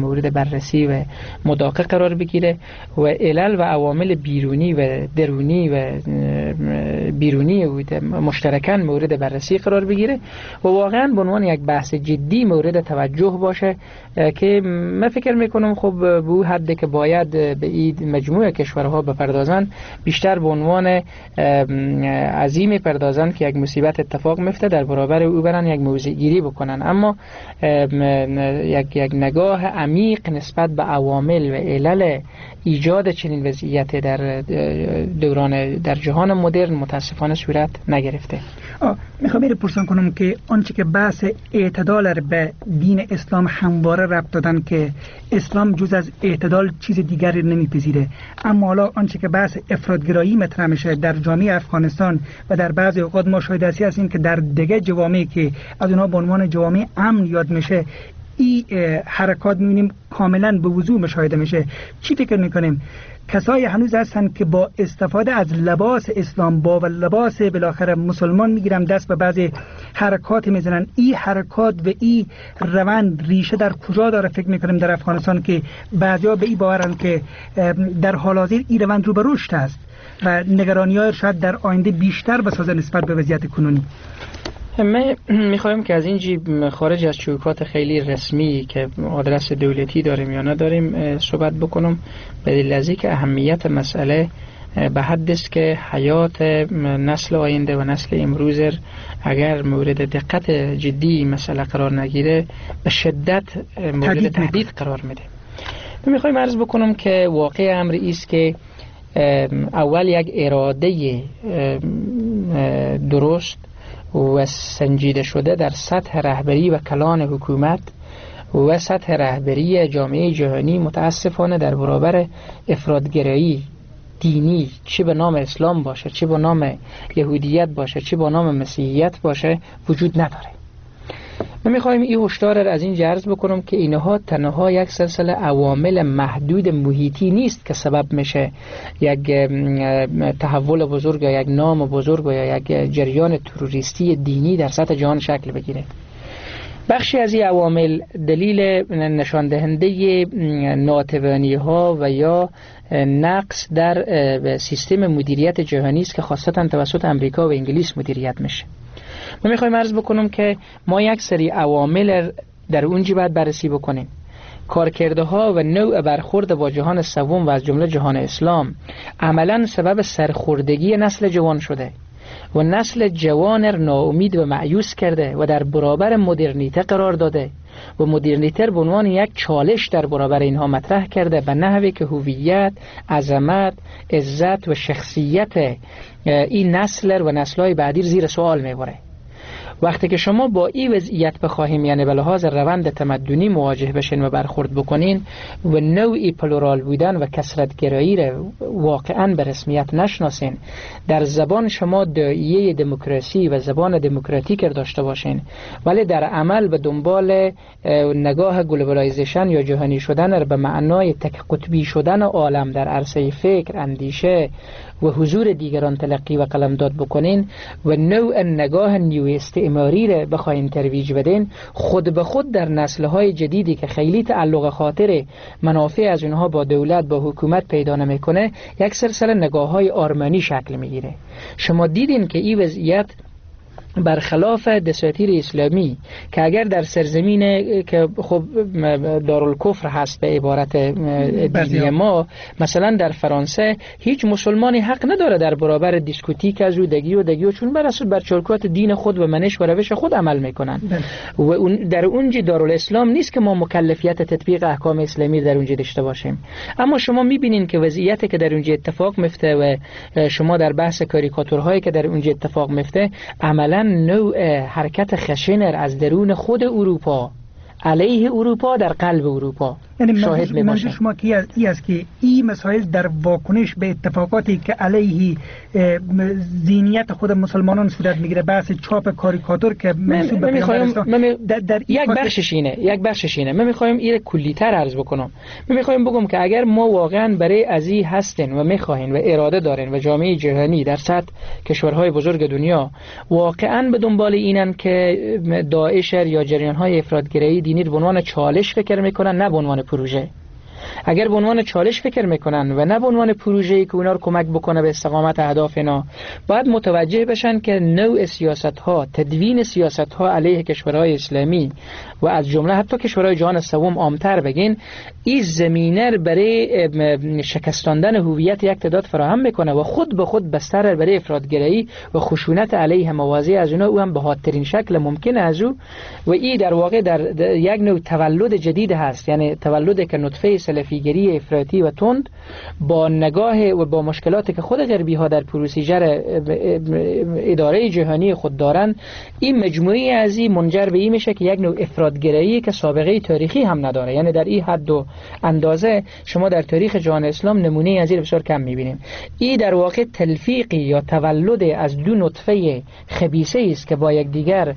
مورد بررسی و مداقه قرار بگیره و علل و عوامل بیرونی و درونی و بیرونی و مشترکاً مورد بررسی قرار بگیره و واقعاً به عنوان یک بحث جدی مورد توجه باشه که من فکر میکنم خب به اون حدی که باید به این مجموعه کشورها بپردازن بیشتر به عنوان عظیم پردازن که یک مصیبت اتفاق میفته در برابر او برن یک موضع گیری بکنن، اما یک یک نگاه عمیق نسبت به عوامل و علل ایجاد چنین وضعیت در دوران در جهان مدرن متاسفانه صورت نگرفته. میخوام بپرسم کنم که آنچه که بحث اعتدال به دین اسلام همواره ربط دادن که اسلام جز از اعتدال چیز دیگری نمیپذیره، اما حالا آنچه که بحث افراطگرایی مطرح میشه در جامعه افغانستان و در بعضی اوقات ما شاهد هستیم که در دیگه جوامعی که از اونها به عنوان جوامع امن یاد میشه این حرکات میبینیم کاملا به وضوح مشاهده میشه. چی فکر میکنیم؟ کسایی هنوز هستن که با استفاده از لباس اسلام با و لباس بالاخره مسلمان میگیرن دست به بعضی حرکات میزنن. این حرکات و این روند ریشه در کجا داره فکر میکنیم در افغانستان که بعضیا به این باورن که در حال حاضر این روند رو به رشد است و نگرانی‌ها شاید در آینده بیشتر بسازه نسبت به وضعیت کنونی؟ من میخوایم که از این جیب خارج از چوکات خیلی رسمی که آدرس دولتی داریم یا نداریم صحبت بکنم، به دلیل از اینکه اهمیت مسئله به حد است که حیات نسل آینده و نسل امروز اگر مورد دقت جدی مسئله قرار نگیره به شدت مورد تهدید قرار میده. من میخوایم عرض بکنم که واقع امر است که اول یک اراده درست و سنجیده شده در سطح رهبری و کلان حکومت و سطح رهبری جامعه جهانی متاسفانه در برابر افراطگرایی دینی، چه به نام اسلام باشه، چه به نام یهودیت باشه، چه به نام مسیحیت باشه، وجود نداره. ما میخوایم این هشدار را از این جرز بکنم که اینها تنها یک سلسله عوامل محدود محیطی نیست که سبب میشه یک تحول بزرگ یا یک نام بزرگ یا یک جریان تروریستی دینی در سطح جهان شکل بگیره. بخشی از این عوامل دلیل نشان دهنده ناتوانی ها و یا نقص در سیستم مدیریت جهانی است که خاصتا توسط امریکا و انگلیس مدیریت میشه. ما میخوایم عرض بکنم که ما یک سری عوامل در اونجی باید بررسی بکنیم. کارکرده ها و نوع برخورد با جهان سوم و از جمله جهان اسلام عملا سبب سرخوردگی نسل جوان شده و نسل جوان ناامید و مایوس کرده و در برابر مدرنیته قرار داده و مدرنیته به عنوان یک چالش در برابر اینها مطرح کرده به نحوی که هویت، عظمت، عزت و شخصیت این نسل و نسل‌های بعدی زیر سوال میبره. وقتی که شما با این وضعیت بخواهیم یعنی به لحاظ روند تمدنی مواجه بشین و برخورد بکنین و نوعی پلورال بودن و کثرت‌گرایی را واقعاً به رسمیت نشناسین، در زبان شما داعیه دموکراسی و زبان دموکراتیک داشته باشین ولی در عمل به دنبال نگاه گلوبالایزیشن یا جهانی شدن را به معنای تک قطبی شدن عالم در عرصه فکر، اندیشه و حضور دیگران تلقی و قلمداد بکنین و نوع نگاه نیو استعماری را بخواین ترویج بدین، خود به خود در نسل‌های جدیدی که خیلی تعلق خاطر منافع از اونها با دولت با حکومت پیدا نمیکنه یک سلسله نگاه‌های آرمانی شکل میگیره. شما دیدین که این وضعیت برخلاف دساتیر اسلامی که اگر در سرزمین که خب دارالکفر هست به عبارت دینی ما، مثلا در فرانسه هیچ مسلمانی حق نداره در برابر دیسکوتیک از دگی و دگی و چون بر اساس بر چارکات دین خود و منش و روش خود عمل میکنن و اون در اونجا دارالاسلام نیست که ما مکلفیت تطبیق احکام اسلامی در اونجا داشته باشیم. اما شما میبینین که وضعیتی که در اونجا اتفاق میفته و شما در بحث کاریکاتورهایی که در اونجا اتفاق میفته عملا نوع حرکت خشنر از درون خود اروپا علیه اروپا در قلب اروپا یعنی شاهد می باشیم. شما کی از ای است که این مسائل در واکنش به اتفاقاتی که علیه ذهنیت خود مسلمانان صورت میگیره، بحث چاپ کاریکاتور که منسوب به پیامبر اسلام در, در یک بخشش اینه یک بخشش اینه من میخوایم این کلی‌تر عرض بکنم. من میخوایم بگم که اگر ما واقعا برای ازی هستین و میخواین و اراده دارین و جامعه جهانی در سطح کشورهای بزرگ دنیا واقعا به دنبال اینن که داعش یا جریان‌های افراطگرایی دینی به عنوان چالش فکر میکنن، نه به عنوان پروژه. اگر به عنوان چالش فکر میکنن و نه به عنوان پروژه‌ای که اونا رو کمک بکنه به استقامت اهداف اینا، باید متوجه بشن که نوع سیاست‌ها، تدوین سیاست‌ها علیه کشورهای اسلامی و از جمله حتی کشورهای جهان سوم عام‌تر بگین، این زمینه برای شکستاندن هویت یک تعداد فراهم میکنه و خود به خود بستر برای افراطگرایی و خشونت علیه مواضع از اونا او هم به حادترین شکل ممکن از او. و این در واقع در, در یک نوع تولد جدید هست، یعنی تولد که نطفه سلفیگری افراطی و تند با نگاه و با مشکلاتی که خود غربی ها در پروسیجر اداره جهانی خود دارن، این مجموعه از این منجر به این میشه که یک نوع افراطگرایی که سابقه تاریخی هم نداره، یعنی در این حد و اندازه شما در تاریخ جهان اسلام نمونه از این بسیار کم میبینیم. این در واقع تلفیقی یا تولد از دو نطفه خبیثه است که با یک دیگر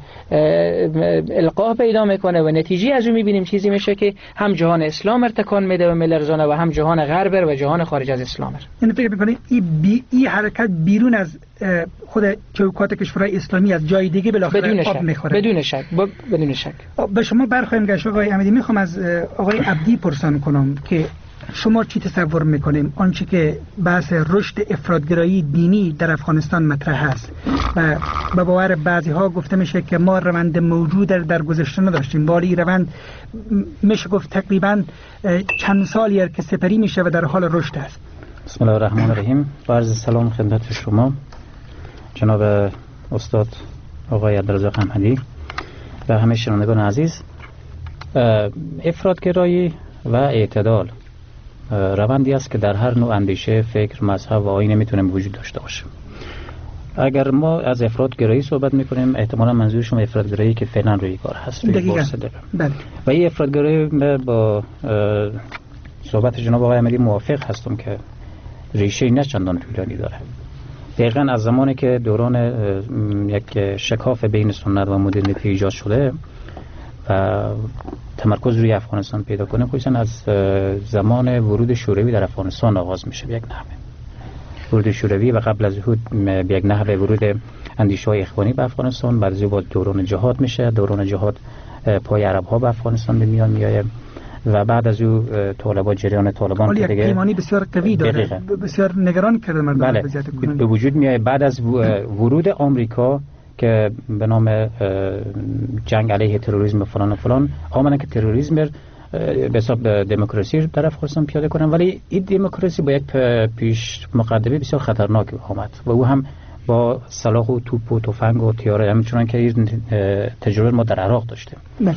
القا پیدا میکنه و نتیجه از اون میبینیم چیزی میشه که هم جهان اسلام ارتکان میده و ملرزانه و هم جهان غرب و جهان خارج از اسلام. یعنی فکر میکنید این بی این حرکت بیرون از خود چوکات کشورهای اسلامی از جای دیگه بالاخره آب میخوره؟ بدون شک بدون شک. به شما برخواهیم گشت آقای احمدی. میخوام از آقای عبدی پرسان کنم که شما چی تصور میکنیم آنچه که بحث رشد افراطگرایی دینی در افغانستان مطرح است و به باور بعضی ها گفته میشه که ما روند موجود در گذشته نداشتیم، ولی روند میشه گفت تقریبا چند سالی که سپری میشه و در حال رشد است. بسم الله الرحمن الرحیم. عرض سلام خدمت شما جناب استاد آقای عبدالرزاق احمدی و همه شنوندگان عزیز. افراطگرایی و اعتدال روندی است که در هر نوع اندیشه، فکر، مذهب و آیین میتونه وجود داشته باشه. اگر ما از افراطگرایی صحبت میکنیم، احتمالا منظور شما افراطگرایی که فعلا روی کار هست، روی بورس داره. بله. و این افراطگرایی با صحبت جناب آقای احمدی موافق هستم که ریشه نه چندان طولانی داره. دقیقاً از زمانی که دوران یک شکاف بین سنت و مدرنیته ایجاد شده و تمرکز روی افغانستان پیدا کنه، خصوصا از زمان ورود شوروی در افغانستان آغاز میشه به یک نحوه. ورود شوروی و قبل از ورود به یک نحوه ورود اندیشه‌های اخوانی به افغانستان، بعد از اون دوران جهاد میشه. دوران جهاد پای عرب ها به افغانستان به میان میاد و بعد از او طالبان، جریان طالبان که دیگه پیمانی بسیار قوی داره، بسیار نگران کرده مردم. بله. به وجود میاد بعد از ورود آمریکا که به نام جنگ علیه تروریسم فلان و فلان آمدن که تروریسم به حساب دموکراسی در افغانستان پیاده کنن، ولی این دموکراسی با یک پیش مقدمه بسیار خطرناک آمد و او هم با سلاح و توپ و تفنگ و تیاره، همچنان که این تجربه ما در عراق داشتیم.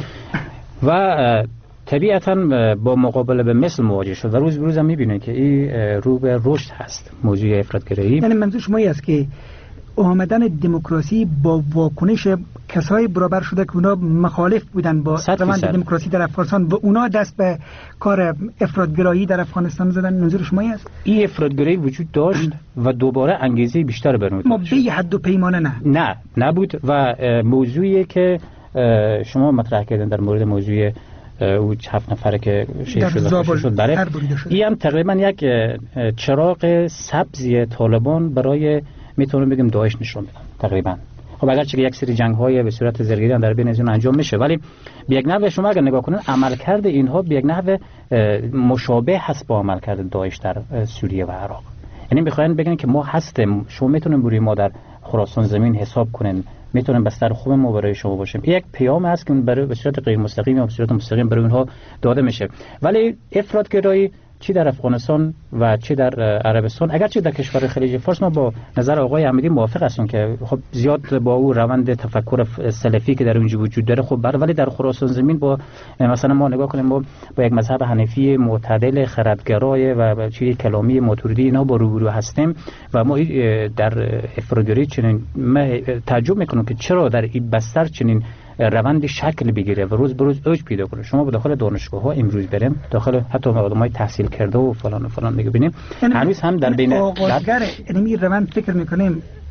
و طبیعتاً با مقابله به مثل مواجه شد و روز به روز هم می‌بینید که این رو به رشد هست موضوع افراطگرایی. یعنی منظور شما این است که آمدن دموکراسی با واکنش کسای برابر شده که اونا مخالف بودن با روند دموکراسی در افغانستان و اونا دست به کار افراطگرایی در افغانستان زدن. منظور شما است این افراطگرایی وجود داشت و دوباره انگیزه بیشتر برنود ما به حد و پیمانه نه نه نبود و موضوعی که شما مطرح کردن در مورد موضوع او هفت نفره که شهید شد شد برای این هم تقریبا یک چراغ سبزی طالبان برای میتونم بگم داعش نشون بدن تقریبا. خب اگرچه یک سری جنگ های به صورت زرگیری در بین ازون انجام میشه، ولی به یک نحوه شما اگر نگاه کنید عملکرد اینها به یک نحوه مشابه هست با عملکرد داعش در سوریه و عراق. یعنی میخواین بگن که ما هستیم، شما میتونین بروی ما در خراسان زمین حساب کنین، میتونن بستر خوب ما برای شما باشیم. یک پیام هست که برای به صورت غیر مستقیم یا به صورت مستقیم برای اونها داده میشه. ولی افراطگرایی چی در افغانستان و چی در عربستان، اگرچه در کشور خلیج فارس ما با نظر آقای احمدی موافق هستم که خب زیاد با او روند تفکر سلفی که در اونجا وجود داره خب بر، ولی در خراسان زمین با مثلا ما نگاه کنیم با, با یک مذهب حنفی معتدل خردگرای و چیز کلامی ماتوریدی اینا با روبرو هستیم و ما در افراطگرایی چنین تعجب میکنم که چرا در این بستر چنین روند شکل بگیره و روز به روز اوج پیدا کنه. شما به داخل دانشگاه ها امروز بریم، داخل حتی آدمای تحصیل کرده و فلان و فلان میگه ببینیم هنوز هم در بین آغازگر یعنی روند فکر میکنیم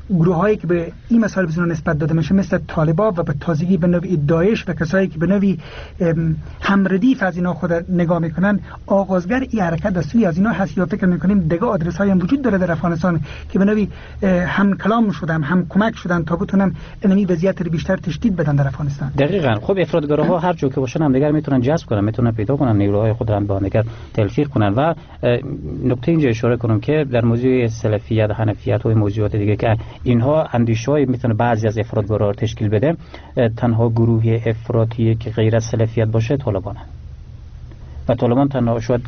گروه هایی که به این مسائل بزرگ نسبت داده میشه مثل طالبا و به تازگی به نوعی داعش و کسایی که به نوعی همردیف از اینا خود نگاه میکنن، آغازگر این حرکت از سوی از اینا هست یا فکر میکنیم دیگه آدرس های هم وجود داره در افغانستان که به نوعی هم کلام شدن هم کمک شدن تا بتونن اینمی وضعیت رو بیشتر تشدید بدن در افغانستان؟ دقیقاً. خب افراطگراها هر جا که باشن هم دیگر میتونن جذب کنن، میتونن پیدا کنن نیروهای خود را با دیگر تلفیق کنن. و نکته اینجا اشاره کنم که در موضوع سلفیت و حنفیت و موضوعات دیگه که اینها اندیشه‌ای میتونه بعضی از افراطگراها رو تشکیل بده، تنها گروه افراطی که غیر از سلفیت باشه طالبانه و طالبان تنها شاید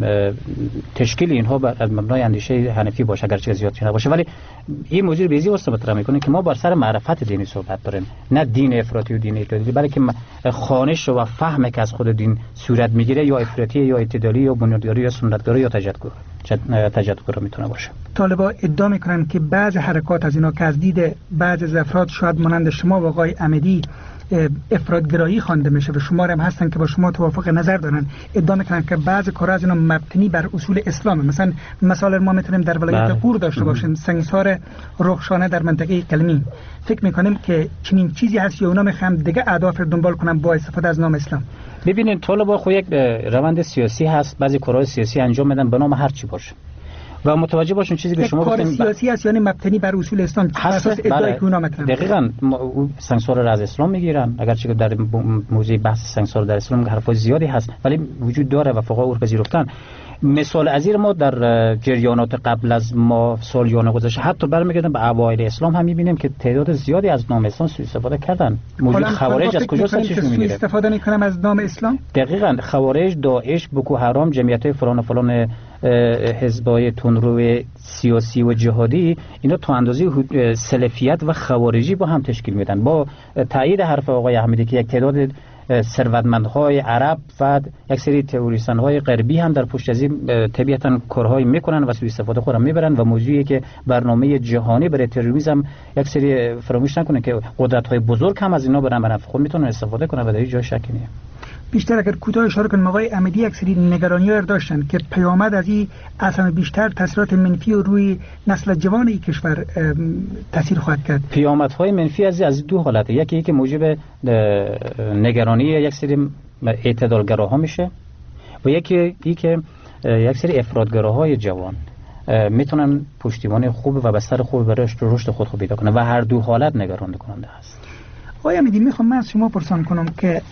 تشکیل اینها بر مبنای اندیشه حنفی باشه اگرچه زیاد نباشه. ولی این موضوع بیزی واسه مطرح میکنه که ما بر سر معرفت دینی صحبت داریم، نه دین افراطی و دین اعتدالی، بلکه خوانش و فهم که از خود دین صورت میگیره یا افراطی یا اعتدالی یا بنیادگرایی یا سنتگرایی یا تجددگرایی تجددگرایی میتونه باشه. طالبان ادعا میکنن که بعض حرکات از اینا که از دید بعض از افراد شاید مانند شما و آقای امیدی افراطگرایی خوانده میشه و شما هم هستن که با شما توافق نظر دارن، ادعا میکنن که بعض کارها از اینا مبتنی بر اصول اسلام. مثلا مثال ما میتونیم در ولایت قور داشته باشیم، سنگسار رخشانه در منطقه قلمی. فکر میکنیم که چنین چیزی هست یا اونا میخوام دیگه اهداف رو دنبال کنن با استفاده از نام اسلام؟ ببینید طالبان خو یک روند سیاسی هست، بعضی کارهای سیاسی انجام میدن به نام هر چی باشه و متوجه باشون چیزی که شما گفتین سیاسی است، یعنی مبتنی بر اصول اسلام اساس ادعای که اونا مطرح. دقیقاً سنگسار را از اسلام میگیرن، اگرچه که در موضوع بحث سنگسار در اسلام حرفای زیادی هست ولی وجود داره و فقها او پذیرفتن. مثال ازیر ما در جریانات قبل از ما سالیان گذشته حتی برمیگردیم به اوایل اسلام هم میبینیم که تعداد زیادی از نام اسلام سوء استفاده کردن. موضوع خوارج از کجا سرچشمه میگیره؟ استفاده میکنم از نام اسلام. دقیقاً خوارج، داعش، بوکو حرام، جمعیت فلان و فلان حزبای تندرو سیاسی و جهادی، اینا تا اندازه سلفیت و خوارجی با هم تشکیل میدن. با تایید حرف آقای احمدی که یک تعداد ثروتمندهای عرب و یک سری تروریست‌های غربی هم در پشت از این طبیعتاً کارهایی میکنن و سوء استفاده خودم میبرن و موضوعی که برنامه جهانی برای تروریسم یک سری فراموش نکنه که قدرت‌های بزرگ هم از اینا برن بنفع خود میتونن استفاده کنن و در این جای شکی نیست. بیشتر اگر کوتاه اشاره کنم، آقای احمدی یک سری نگرانی‌ها داشتن که پیامد از این اصلا بیشتر تاثیرات منفی و روی نسل جوان این کشور تاثیر خواهد کرد. پیامدهای منفی از از دو حالته، یکی ای که موجب نگرانی یک سری اعتدالگراها میشه و یکی ای که یک سری افراطگراهای جوان میتونن پشتیبانی خوب و بستر خوب برای رشد خود پیدا کنن و هر دو حالت نگران کننده است. آقای احمدی میخوام من از شما پرسان کنم که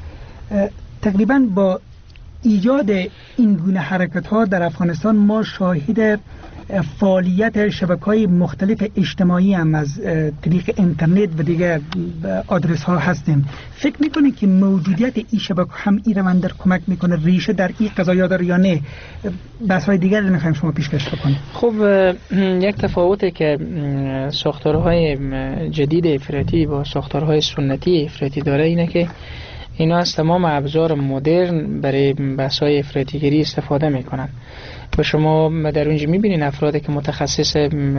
تقریبا با ایجاد این گونه حرکت ها در افغانستان ما شاهد فعالیت شبکه‌های مختلف اجتماعی هم از طریق اینترنت و دیگر آدرس ها هستیم. فکر میکنید که موجودیت این شبکه هم این روند در کمک میکنه ریشه در این قضایا داره یا نه؟ بحث های دیگر رو میخوایم شما پیشکش بکنید. خب یک تفاوتی که ساختارهای جدید افراطی با ساختارهای سنتی افراطی داره اینه که اینا از تمام ابزار مدرن برای بحث‌های افراطیگری استفاده میکنن و شما در اونجا میبینین افرادی که متخصص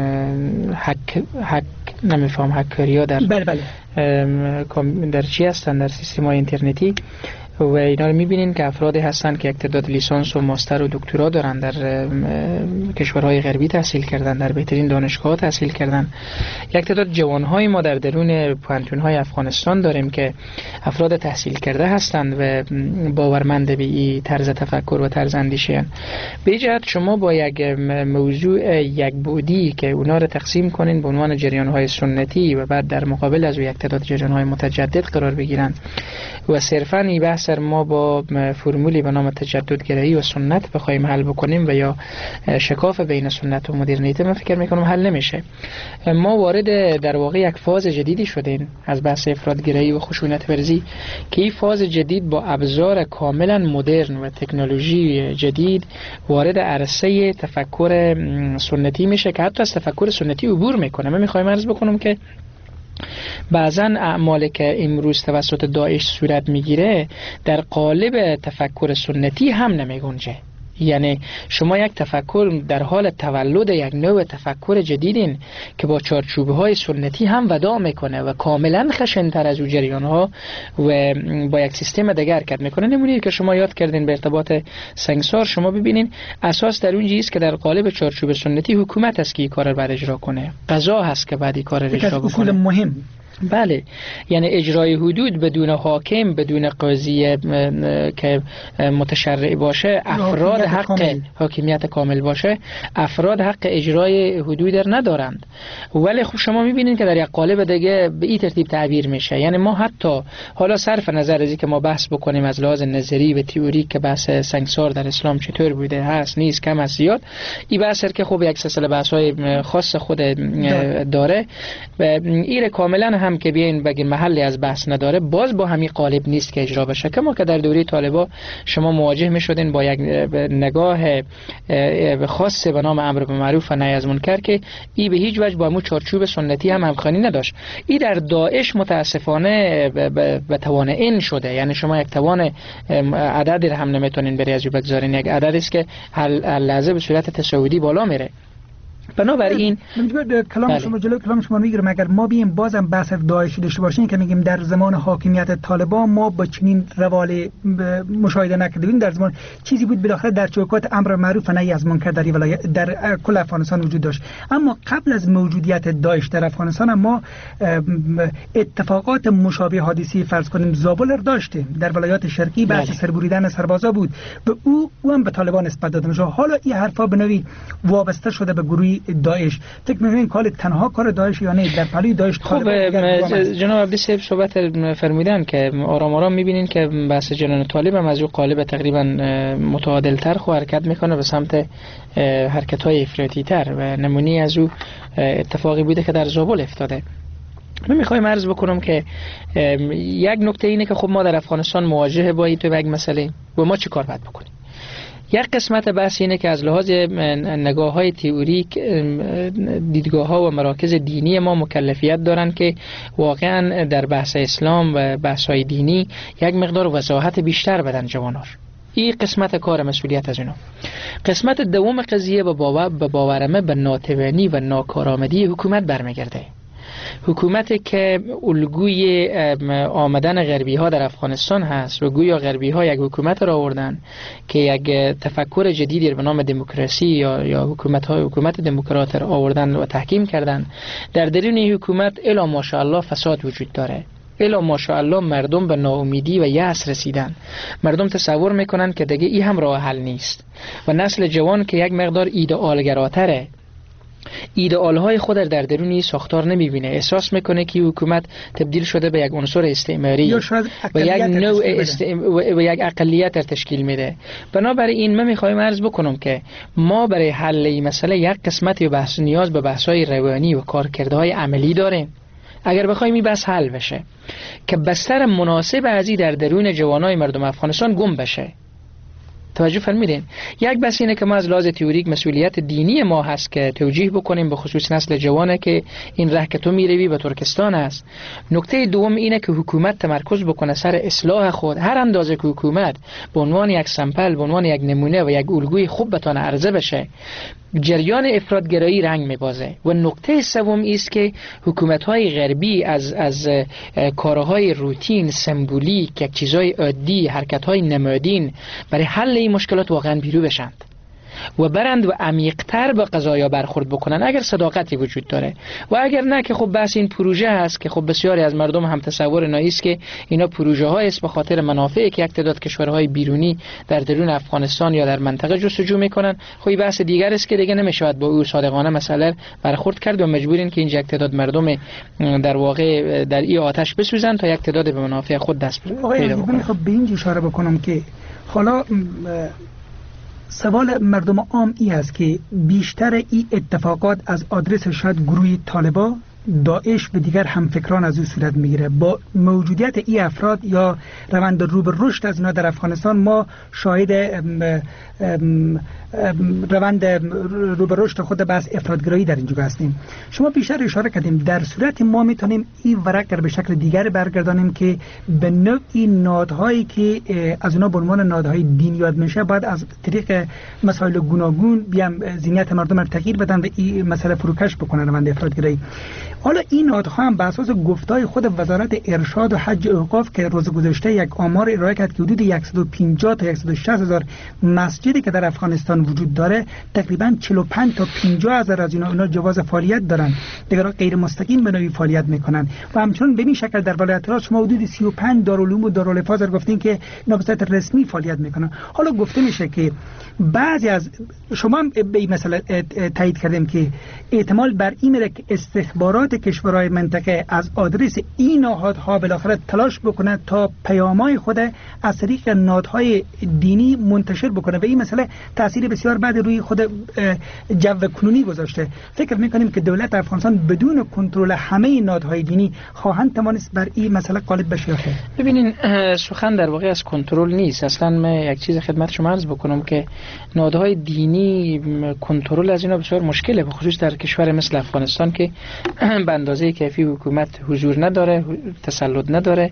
هک هک نمیفهم هکریا در بله بله. در چی هستن در سیستم‌های اینترنتی و اینا رو میبینین که افرادی هستن که یک تعداد لیسانس و ماستر و دکترا دارن، در کشورهای غربی تحصیل کردن، در بهترین دانشگاه تحصیل کردن. یک تعداد جوانهای ما در درون پانتون‌های افغانستان داریم که افراد تحصیل کرده هستند و باورمند به این طرز تفکر و طرز اندیشه. به جهت شما با یک موضوع یک بودی که اونا رو تقسیم کنین به عنوان جریان‌های سنتی و بعد در مقابل از یک تعداد جریان‌های متجدد قرار بگیرن و صرفاً این بحث ما با فرمولی به نام تجددگرایی و سنت بخوایم حل بکنیم و یا شکاف بین سنت و مدرنیته، من فکر میکنم حل نمیشه. ما وارد در واقع یک فاز جدیدی شدیم از بحث افراطگرایی و خشونت ورزی که این فاز جدید با ابزار کاملا مدرن و تکنولوژی جدید وارد عرصه تفکر سنتی میشه که حتی از تفکر سنتی عبور میکنه. من میخوایم عرض بکنم که بعضا اعمالی که امروز توسط داعش صورت میگیره در قالب تفکر سنتی هم نمیگنجه. یعنی شما یک تفکر در حال تولد یک نوع تفکر جدیدین که با چارچوبه های سنتی هم ودا میکنه و کاملا خشن‌تر از او جریان ها و با یک سیستم دیگر حرکت میکنه. نمونه‌ای که شما یاد کردین به ارتباط سنگسار، شما ببینین اساس در اون چیزی که در قالب چارچوب سنتی حکومت است که این کار رو بعد اجرا کنه، قضا هست که بعد این کار رو اجرا بکنه. اصول مهم بله، یعنی اجرای حدود بدون حاکم، بدون قاضی که متشرع باشه، افراد حق کامل. حاکمیت کامل باشه، افراد حق اجرای حدود را ندارند. ولی خب شما میبینید که در یک قالب دیگه به این ترتیب تعبیر میشه. یعنی ما حتی حالا صرف نظر از اینکه ما بحث بکنیم از لحاظ نظری و تئوریک که بحث سنگسار در اسلام چطور بوده، هست نیست، کم است زیاد، این بحث که خب یک سلسله بحث‌های خاص خود داره و این کاملا هم که بیاین بگین محلی از بحث نداره، باز با همین قالب نیست که اجرا بشه. کما که در دوره طالبا شما مواجه می شدین با یک نگاه خاص به نام امر بالمعروف و نهی از منکر که ای به هیچ وجه با مو چارچوب سنتی هم همخوانی نداشت. ای در داعش متاسفانه به توان این شده، یعنی شما یک توان عددی هم نمیتونین بری از بگذارین، یک عددی است که هر لحظه به صورت تصاعدی بالا میره. بنابراین کلام بله. شما جلو کلام شما میگیرم اگر ما بیم بازم بحث داعشی داشته باشیم که میگیم در زمان حاکمیت طالبان ما با چنین روال مشاهده نکردیم، در زمان چیزی بود بالاخره در چوکات امر معروف و نهی از منکر در ولایت در کل افغانستان وجود داشت. اما قبل از موجودیت داعش در افغانستان ما اتفاقات مشابه حادثی فرض کنیم زابل را داشتیم. در ولایات شرقی بحث سربریدن سربازا بود، به او او هم به طالبان نسبت داده میشه. حالا این حرفا به نوعی وابسته شده به گروه داعش. فکر می‌کنین کار تنها کار داعش یا نه؟ در پهلوی داعش خب جناب عبدی صاحب صحبت فرمودن که آرام آرام می‌بینین که بحث جنان طالب هم از او قالب تقریبا متعادل‌تر خو حرکت میکنه به سمت حرکت‌های افراطی‌تر و نمونه‌ای از او اتفاقی بوده که در زابل افتاده. من میخوایم عرض بکنم که یک نکته اینه که خب ما در افغانستان مواجه با این یک مسئله و ما چی کار باید بکنیم. یک قسمت بحث اینه که از لحاظ نگاه های تئوریک دیدگاه ها و مراکز دینی ما مکلفیت دارن که واقعا در بحث اسلام و بحث های دینی یک مقدار وضاحت بیشتر بدن جوانار. این قسمت کار مسئولیت از اینا. قسمت دوم قضیه به باور به باورمه به ناتوانی و ناکارآمدی حکومت برمیگرده. حکومتی که الگوی آمدن غربی ها در افغانستان هست و گویا غربی ها یک حکومت را آوردن که یک تفکر جدیدی به نام دموکراسی یا یا حکومت های حکومت دموکرات را آوردن و تحکیم کردن. در درون این حکومت الا ماشاءالله فساد وجود داره. الا ماشاءالله مردم به ناامیدی و یأس رسیدن. مردم تصور میکنن که دیگه این هم راه حل نیست و نسل جوان که یک مقدار ایدئالگراتره، ایدئال‌های خود در درونی ساختار نمی‌بینه، احساس میکنه که حکومت تبدیل شده به یک عنصر استعماری و یک نوع استعم... و یک اقلیت تشکیل میده. بنابراین من میخوایم عرض بکنم که ما برای حل این مسئله یک قسمتی بحث نیاز به بحث‌های روانی و کارکردهای عملی داریم. اگر بخوایم این بحث حل بشه که بستر مناسب ازی در درون جوانای مردم افغانستان گم بشه. توجه فرمودین؟ یک بحث اینه که ما از لحاظ تئوریک مسئولیت دینی ما هست که توجیه بکنیم به خصوص نسل جوانه که این راه که تو میروی به ترکستان است. نکته دوم اینه که حکومت تمرکز بکنه سر اصلاح خود. هر اندازه که حکومت به عنوان یک سمپل، به عنوان یک نمونه و یک الگوی خوب بتونه عرضه بشه، جریان افراطگرایی رنگ میبازه. و نکته سوم است که حکومت‌های غربی از از کارهای روتین، سمبولیک، یک چیزای عادی، حرکت‌های نمادین برای حل این مشکلات واقعا بیرو بشند و برند و عمیق‌تر به قضایا برخورد بکنن اگر صداقتی وجود داره. و اگر نه که خب بحث این پروژه هست که خب بسیاری از مردم هم تصور نایست که اینا پروژه های است به خاطر منافعی که یک تعداد کشورهای بیرونی در درون افغانستان یا در منطقه جستجو میکنن. خب این بحث دیگر است که دیگه نمیشود با او صادقانه مسئله برخورد کرد و مجبورین که اینجا یک تعداد مردم در واقع در این آتش بسوزن تا یک تعداد به منافع خود دست پیدا بکنن. خب به این اشاره بکنم که حالا سوال مردم عام ای است که بیشتر این اتفاقات از آدرس شاید گروه طالبا داعش و دیگر همفکران از او صورت میگیره. با موجودیت این افراد یا روند رو به رشد از اینا در افغانستان ما شاهد ام ام ام روند رو به رشد خود بحث افراطگرایی در اینجا هستیم. شما بیشتر اشاره کردیم در صورت ما میتونیم این ورق در به شکل دیگر برگردانیم که به نوعی نادهایی که از اونا به عنوان نادهای دین یاد میشه باید از طریق مسائل گوناگون بیام ذهنیت مردم را تغییر بدن و این مسئله فروکش بکنن روند افراطگرایی. حالا این نادها هم بر اساس گفتای خود وزارت ارشاد و حج و اوقاف که روز گذشته یک آمار ارائه کرد که حدود صد و پنجاه تا صد و شصت هزار مسجدی که در افغانستان وجود داره تقریبا چهل و پنج تا پنجاه هزار از اینا اینا جواز فعالیت دارن، دیگر غیر مستقیم به نوعی فعالیت میکنن و همچنین به این شکل در ولایت راست شما حدود سی و پنج دارالعلوم و دارالحفاظ گفتین که اینا به صورت رسمی فعالیت میکنن. حالا گفته میشه که بعضی از شما به این مسئله تایید کردیم که احتمال بر این میره که استخبارات کشورهای منطقه از آدرس این نهادها بالاخره تلاش بکنه تا پیام‌های خود از طریق نهادهای دینی منتشر بکنه و این مسئله تاثیر بسیار بعد روی خود جو کنونی گذاشته. فکر میکنیم که دولت افغانستان بدون کنترل همه نهادهای دینی خواهند توانست بر این مسئله غالب بشه. ببینین سخن در واقع از کنترل نیست. اصلا من یک چیز خدمت شما عرض بکنم که نهادهای دینی کنترل از اینا بسیار مشکله، به خصوص در کشور مثل افغانستان که به اندازه کافی حکومت حضور نداره، تسلط نداره.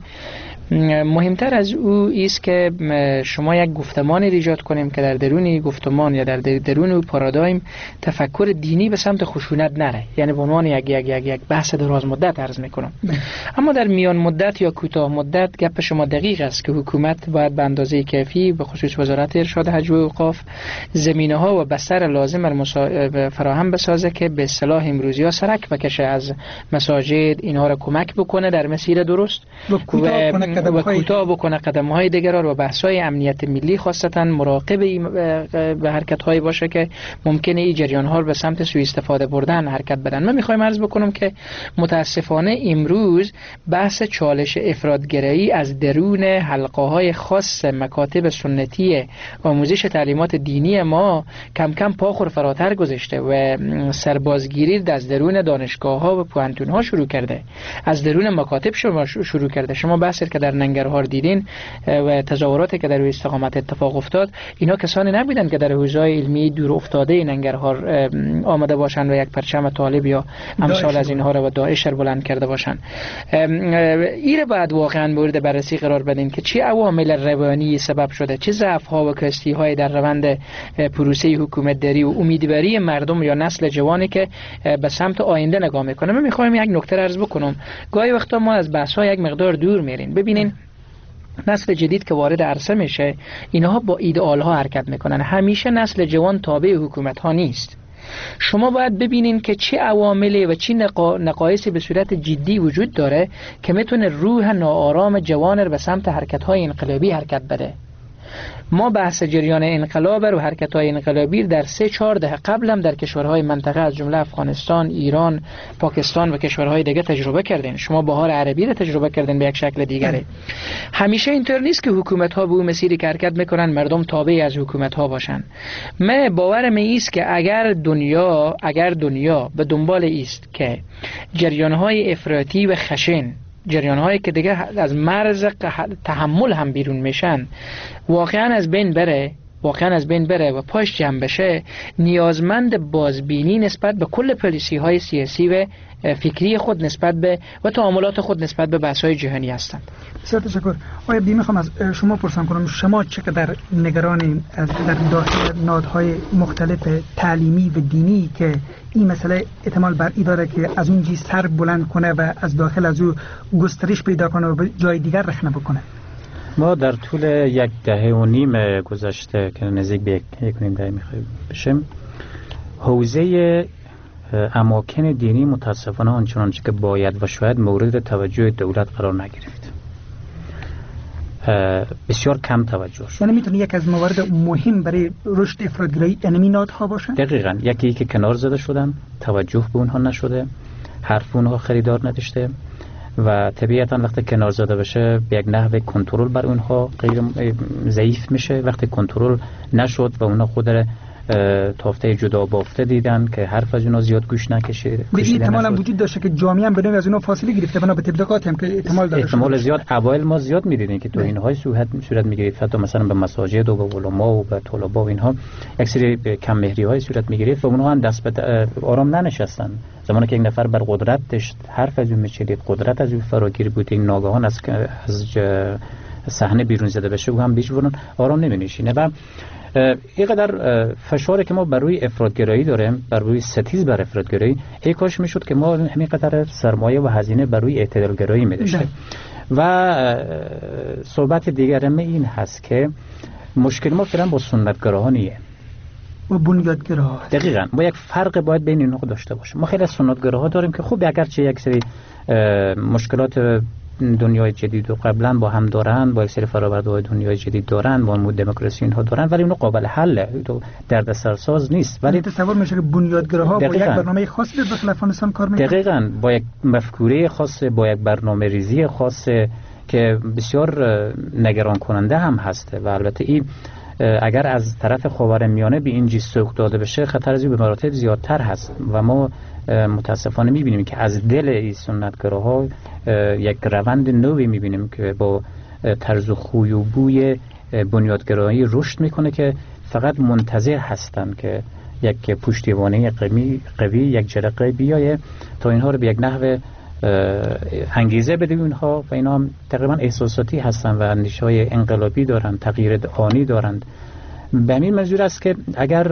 مهمتر از او است که شما یک گفتمان ایجاد کنیم که در درون گفتمان یا در درون او پارادایم تفکر دینی به سمت خشونت نره، یعنی به عنوان یک یک یک یک بحث دراز مدت عرض میکنم. اما در میان مدت یا کوتاه مدت گپ شما دقیق است که حکومت باید به اندازه کافی به خصوص وزارت ارشاد حج و اوقاف زمینه ها و بستر لازم فراهم بسازه که به اصطلاح امروزی ها سرک بکشه از مساجد، اینها را کمک بکنه در مسیر درست و و کوتاه بکنه قدم های دیگر و بحث های امنیت ملی خاصتا مراقب به حرکت های باشه که ممکنه این جریان ها به سمت سوء استفاده بردن حرکت بدن. من میخوایم عرض بکنم که متاسفانه امروز بحث چالش افراطگرایی از درون حلقه های خاص مکاتب سنتی آموزش تعلیمات دینی ما کم کم پاخور فراتر گذاشته و سربازگیری از درون دانشگاه ها و پوهنتون ها شروع کرده، از درون مکاتب شما شروع کرده. شما بحث که در ننگرهار دیدین و تظاهراتی که در روی استقامت اتفاق افتاد، اینا کسانی نبودند که در حوزه‌های علمی دور افتاده ننگرهار آمده باشند و یک پرچم طالب یا امثال از اینها را و داعش را بلند کرده باشند. این بعد واقعا مورد بررسی قرار بدین که چه عوامل روانی سبب شده، چه ضعف‌ها و کاستی‌های در روند پروسه حکومتداری و امیدواری مردم یا نسل جوانی که به سمت آینده نگاه میکنه. من میخوایم یک نکته عرض بکنم. گاهی وقتا ما از بحث‌ها یک مقدار دور میریم. ببینین نسل جدید که وارد عرصه میشه اینها با ایدئال ها حرکت میکنن. همیشه نسل جوان تابع حکومت ها نیست. شما باید ببینین که چه عواملی و چه نقا... نقایصی به صورت جدی وجود داره که میتونه روح ناآرام جوان رو به سمت حرکت های انقلابی حرکت بده. ما بحث جریان انقلاب و حرکت‌های انقلابی در سه چهار دهه قبل هم در کشورهای منطقه از جمله افغانستان، ایران، پاکستان و کشورهای دیگه تجربه کردین. شما بهار عربی رو تجربه کردین به یک شکل دیگره. همیشه اینطور نیست که حکومت‌ها به اون مسیری که حرکت میکنن مردم تابع از حکومت‌ها باشن. من باورم است که اگر دنیا اگر دنیا به دنبال است که جریان‌های افراطی و خشن، جریان‌هایی که دیگه از مرز تحمل هم بیرون میشن، واقعا از بین بره واقعا از بین بره و پاش جمع بشه، نیازمند بازبینی نسبت به کل پالیسی‌های سیاسی و فکری خود نسبت به و تعاملات خود نسبت به بحث‌های جهانی هستند. بسیار تشکر. آیا بی میخوام از شما پرسم کنم، شما چقدر نگران از در داخل نهادهای مختلف تعلیمی و دینی که این مسئله احتمال بر این داره که از اونجی سر بلند کنه و از داخل از او گسترش پیدا کنه و جای دیگر رخنه بکنه؟ ما در طول یک دهه و نیم گذشته که نزدیک به یک یک نیم دهه میخوایم بشیم، حوزه اماکن دینی متاسفانه آنچنان که باید و شاید مورد توجه دولت قرار نگرفت. بسیار کم توجه شد. یعنی میتونه یک از موارد مهم برای رشد افراطگرایی انمی نهادها باشه؟ دقیقاً. یکی که کنار زده شدن، توجه به اونها نشده، حرف اونها خریدار نداشته و طبیعتاً وقتی کنار زده بشه به یک نحو کنترل بر اونها غیر ضعیف میشه. وقتی کنترل نشد و اونها خود را تافته جدا بافته دیدن که حرف از اونا زیاد گوش نکشید. احتمال هم وجود داشته که جامعه هم بدون از اونا فاصله گرفته بنا به تبلیغات هم که احتمال داره. احتمال زیاد اوایل ما زیاد می‌دیدیم که تو اینهای صورت صورت می‌گرفت، حتی مثلا به مساجد و به علما و به طلبا و اینها یک سری کم مهری‌های صورت می‌گرفت و اونها هم دست به آرام ننشستن. زمانی که یک نفر بر قدرت داشت حرف از اون می‌چلید، قدرت از اون فراگیر بود، این ناگهان از از صحنه بیرون زده بشه و هم بیچورن آرام نمی‌نشینه. و اینقدر فشاری که ما بر روی افراطگرایی داریم، بر روی ستیز بر افراطگرایی، ای کاش میشد که ما همین قدر سرمایه و هزینه بر روی اعتدالگرایی می‌داشتیم. و صحبت دیگرم این هست که مشکل ما فعلا با سنتگراهانیه و بنیادگراها. دقیقاً ما یک فرق باید بین اینها داشته باشیم. ما خیلی از سنتگراها داریم که خوب اگرچه یک سری مشکلات دنیای جدید و قبلا با هم دارن، با یک سری فرآورده‌های دنیای جدید دارن، با دموکراسی اینها دارن، ولی اونو قابل حله، دردسرساز نیست. ولی تصور میشه که بنیادگراها با یک برنامه خاصی در داخل افغانستان کار میکنن. دقیقاً با یک مفکوره خاص، با یک برنامه ریزی خاص که بسیار نگران کننده هم هسته. و البته این اگر از طرف خاورمیانه به این جیس سوق داده بشه خطر از این به مراتب زیادتر هست و ما متاسفانه میبینیم که از دل این سنتگراها یک روند نوی میبینیم که با طرز و خوی و بوی بنیادگرایی رشد میکنه که فقط منتظر هستن که یک پشتیبانی قوی قوی یک جرقه بیایه تا اینها رو به یک نحو انگیزه بده اونها. و اینا هم تقریبا احساساتی هستن و اندیشه‌های انقلابی دارن، تغییر آنی دارند. به همین منظور است که اگر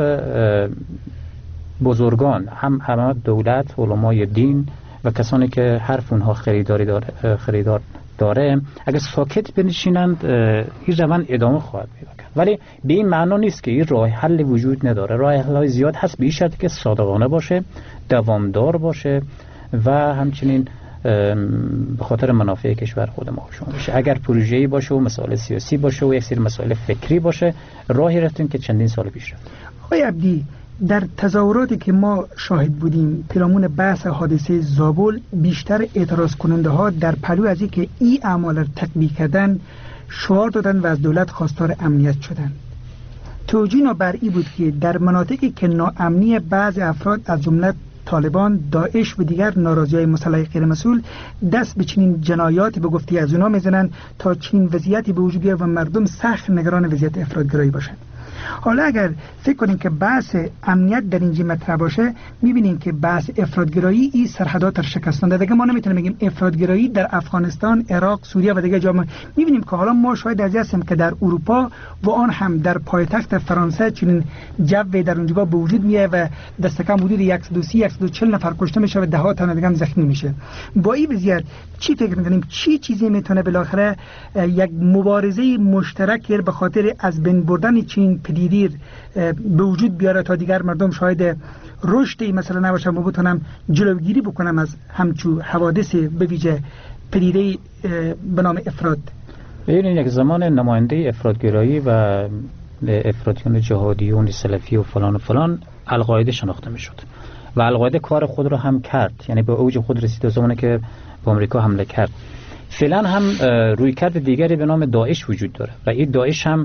بزرگان هم همه دولت، علمای دین و کسانی که حرف اونها خریداری داره خریدار داره اگر ساکت بنشینند این روند ادامه خواهد پیدا کرد. ولی به این معنا نیست که این راه حل وجود نداره. راه حل زیاد هست، به شرطی که صادقانه باشه، دوامدار باشه و همچنین به خاطر منافع کشور خود ما شما باشه. اگر پروژه‌ای باشه و مسائل سیاسی باشه و یک سری مسائل فکری باشه، راهی رفتیم که چندین سال پیش رفت. آقای عبدی، در تظاهراتی که ما شاهد بودیم پیرامون بحث حادثه زابل، بیشتر اعتراض کننده ها در پلو از اینکه این اعمال را تطبیق کردن شعار دادن و از دولت خواستار امنیت شدن. توجیه بر این بود که در مناطقی که ناامنی بعض افراد از جمله طالبان، داعش و دیگر ناراضی‌های مسلح غیر مسئول دست به چنین جنایاتی به گفته از اونا میزنن تا چنین وضعیتی به وجود بیاد و مردم سخت نگران وضعیت افراطگرایی باشن. حالا اگر فکر کنیم که بحث امنیت در اینجا مطرح باشه، میبینیم که بحث افراطگرایی این سرحدات را شکستانده. دیگه ما نمیتونیم بگیم افراطگرایی در افغانستان، عراق، سوریه و دیگر جا. میبینیم که حالا ما شاید از هستیم که در اروپا و آن هم در پایتخت فرانسه چنین جو در اونجا به وجود میاد و دست کم حدود صد و سی صد و چهل نفر کشته میشه و ده ها تن دیگه هم زخمی میشه. با این وضعیت چی فکر میکنیم چی چیزی میتونه بالاخره یک مبارزه مشترک به خاطر از بین بردن چین پدیدیر به وجود بیاره تا دیگر مردم شاید رشد این مسئله نباشه و بتونم جلوگیری بکنم از همچو حوادث به ویژه پدیده به نام افراط؟ ببینید یک زمان نماینده افراطگرایی و افراطیون جهادیون سلفی و فلان و فلان القاعده شناخته میشد و القاعده کار خود رو هم کرد، یعنی به اوج خود رسید زمانی که به آمریکا حمله کرد. فعلا هم روی کرد دیگری به نام داعش وجود داره و این داعش هم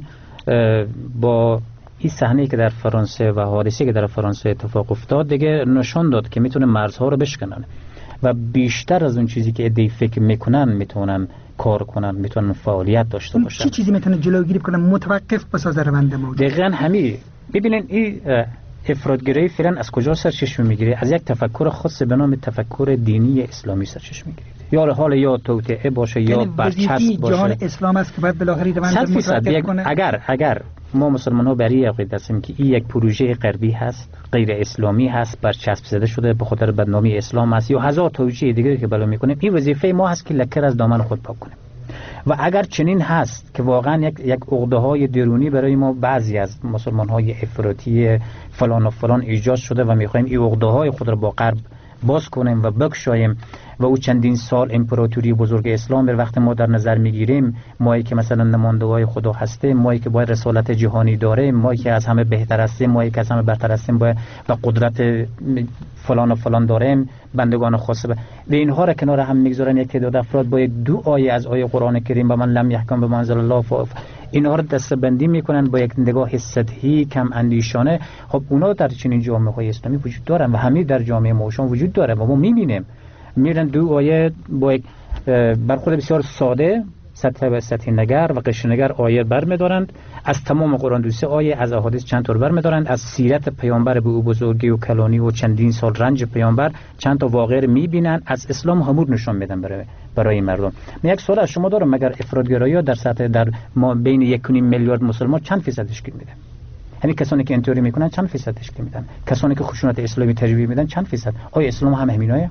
با این صحنه‌ای که در فرانسه و حادثه‌ای که در فرانسه اتفاق افتاد دیگه نشان داد که میتونه مرزها رو بشکنن و بیشتر از اون چیزی که ایده فکر میکنن میتونن کار کنن، میتونن فعالیت داشته باشن. چه چیزی میتونه جلوگیری کنه متوقف بسازه روند موجود؟ دقیقاً همین. ببینین این افراطگرایی فعلا از کجا سرچشمه میگیره؟ از یک تفکر خاص به نام تفکر دینی اسلامی سرچشمه میگیره. یا حال یا توطئه باشه یا برچسب باشه. جهان اسلام است که باید بالاخره روند متوقف کنه. اگر اگر ما مسلمان ها برای عقیده هستیم که این یک پروژه غربی هست، غیر اسلامی هست، برچسب زده شده به خاطر بدنامی اسلام است یا هزار توجیه دیگه که بالا میکنیم، این وظیفه ما هست که لکر از دامن خود پاک کنیم. و اگر چنین هست که واقعا یک یک عقده های درونی برای ما بعضی از مسلمان های افراطی فلان و فلان ایجاد شده و میخوایم این عقده های خود را با غرب باز کنیم و بکشاییم و او چندین سال امپراتوری بزرگ اسلام رو وقت ما در نظر میگیریم، مایی که مثلا نمایندگان خدا هستیم، مایی که باید رسالت جهانی داریم، مایی که از همه بهتر هستیم، مایی که از همه برتر هستیم و قدرت فلان و فلان داریم، بندگان خاصه و اینها را کنار هم میگذارن یک تعداد افراد با دو آیه از آیه قرآن کریم به من لم یحکم به منزل الله ف... اینها رو دسته‌بندی میکنن با یک نگاه سطحی کم اندیشانه. خب اونا در چنین جامعه‌های اسلامی وجود دارن و همین در جامعه ما وجود داره و ما میبینیم میرن دو آیه با یک برخورد بسیار ساده سطح به سطح نگر و قشر نگر آیه برمی‌دارند، از تمام قرآن دو سه آیه، از احادیث چند تا برمی‌دارند، از سیرت پیامبر به او بزرگی و کلانی و چندین سال رنج پیامبر چند تا واقعه می‌بینن، از اسلام همور نشون میدن برای برای مردم. من یک سوال از شما دارم، مگر افراط‌گرایی در سطح در ما بین یک و نیم میلیارد مسلمان چند فیصد تشکیل میده؟ همین کسانی که اینطوری میکنن چند فیصد تشکیل میدن؟ کسانی که خشونت اسلامی تجربه میدن چند فیصد؟ آیا اسلام هم همینایه؟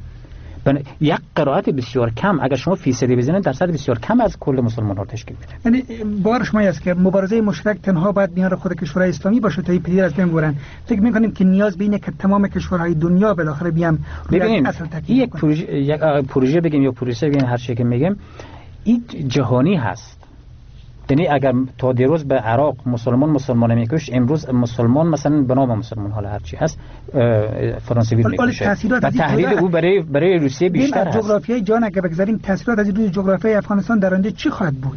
بن... یک قرائت بسیار کم اگر شما فیصدی بزنید درصد بسیار کم از کل مسلمان ها تشکیل میده. یعنی باور شما است که مبارزه مشترک تنها باید میان خود کشورهای اسلامی باشه تا این پدیده از بین ببرن. فکر میکنیم که نیاز به اینه که تمام کشورهای دنیا بالاخره بیام روی اصل تاکید یک پروژه یک پروژه بگیم یا پروسه بگیم هر چی که میگم این جهانی هست. یعنی اگر تا دیروز به عراق مسلمان مسلمان میکش، امروز مسلمان مثلا به نام مسلمان حالا هر چی هست فرانسوی میکشه و تهدید او برای برای روسیه بیشتر هست. جغرافیای جهان اگه بگذاریم تاثیرات از روی جغرافیای افغانستان در آینده چی خواهد بود؟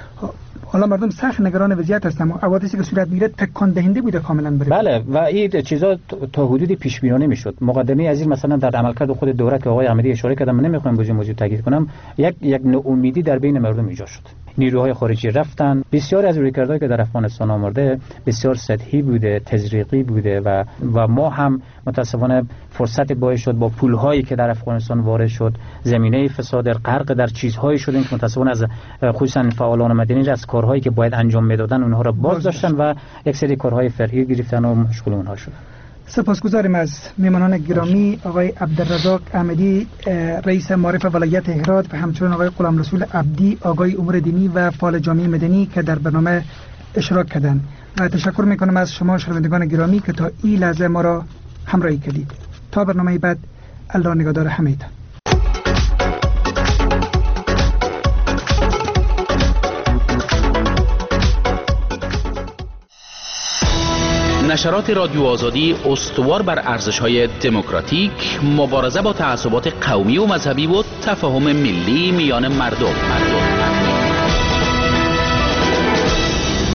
حالا مردم سخت نگران وضعیت هستند. حوادثی که صورت میگیره تکان دهنده بوده کاملا برای بله و این چیزا تا حدودی پیش بینی میشد. مقدمه از این مثلا در عملکرد خود دوره که آقای احمدی اشاره کردم، من نمیخوام موضوع موضوع تاکید کنم، یک یک ناامیدی در بین مردم ایجاد شد. نیروهای خارجی رفتن، بسیار از رویکردهایی که در افغانستان آمده بسیار سطحی بوده، تزریقی بوده و و ما هم متاسفانه فرصت باعث شد با پولهایی که در افغانستان وارد شد زمینه فساد غرق در چیزهایی شدیم که متاسفانه از خصوصا فعالان مدنی از کارهایی که باید انجام میدادن اونها را باز داشتن و یک سری کارهای فرعی گرفتن و مشغول اونها شدن. سپاسگزاریم از میهمانان گرامی آقای عبدالرزاق احمدی رئیس معارف ولایت هرات و همچنین آقای غلام رسول عبدی آقای امور دینی و فعال جامعه مدنی که در برنامه اشتراک کردند و تشکر میکنم از شما شنوندگان گرامی که تا این لحظه ما را همراهی کردید. تا برنامه بعد، الله نگهدار همه‌تان. نشرات رادیو آزادی استوار بر ارزش‌های دموکراتیک، مبارزه با تعصبات قومی و مذهبی و تفاهم ملی میان مردم. مردم.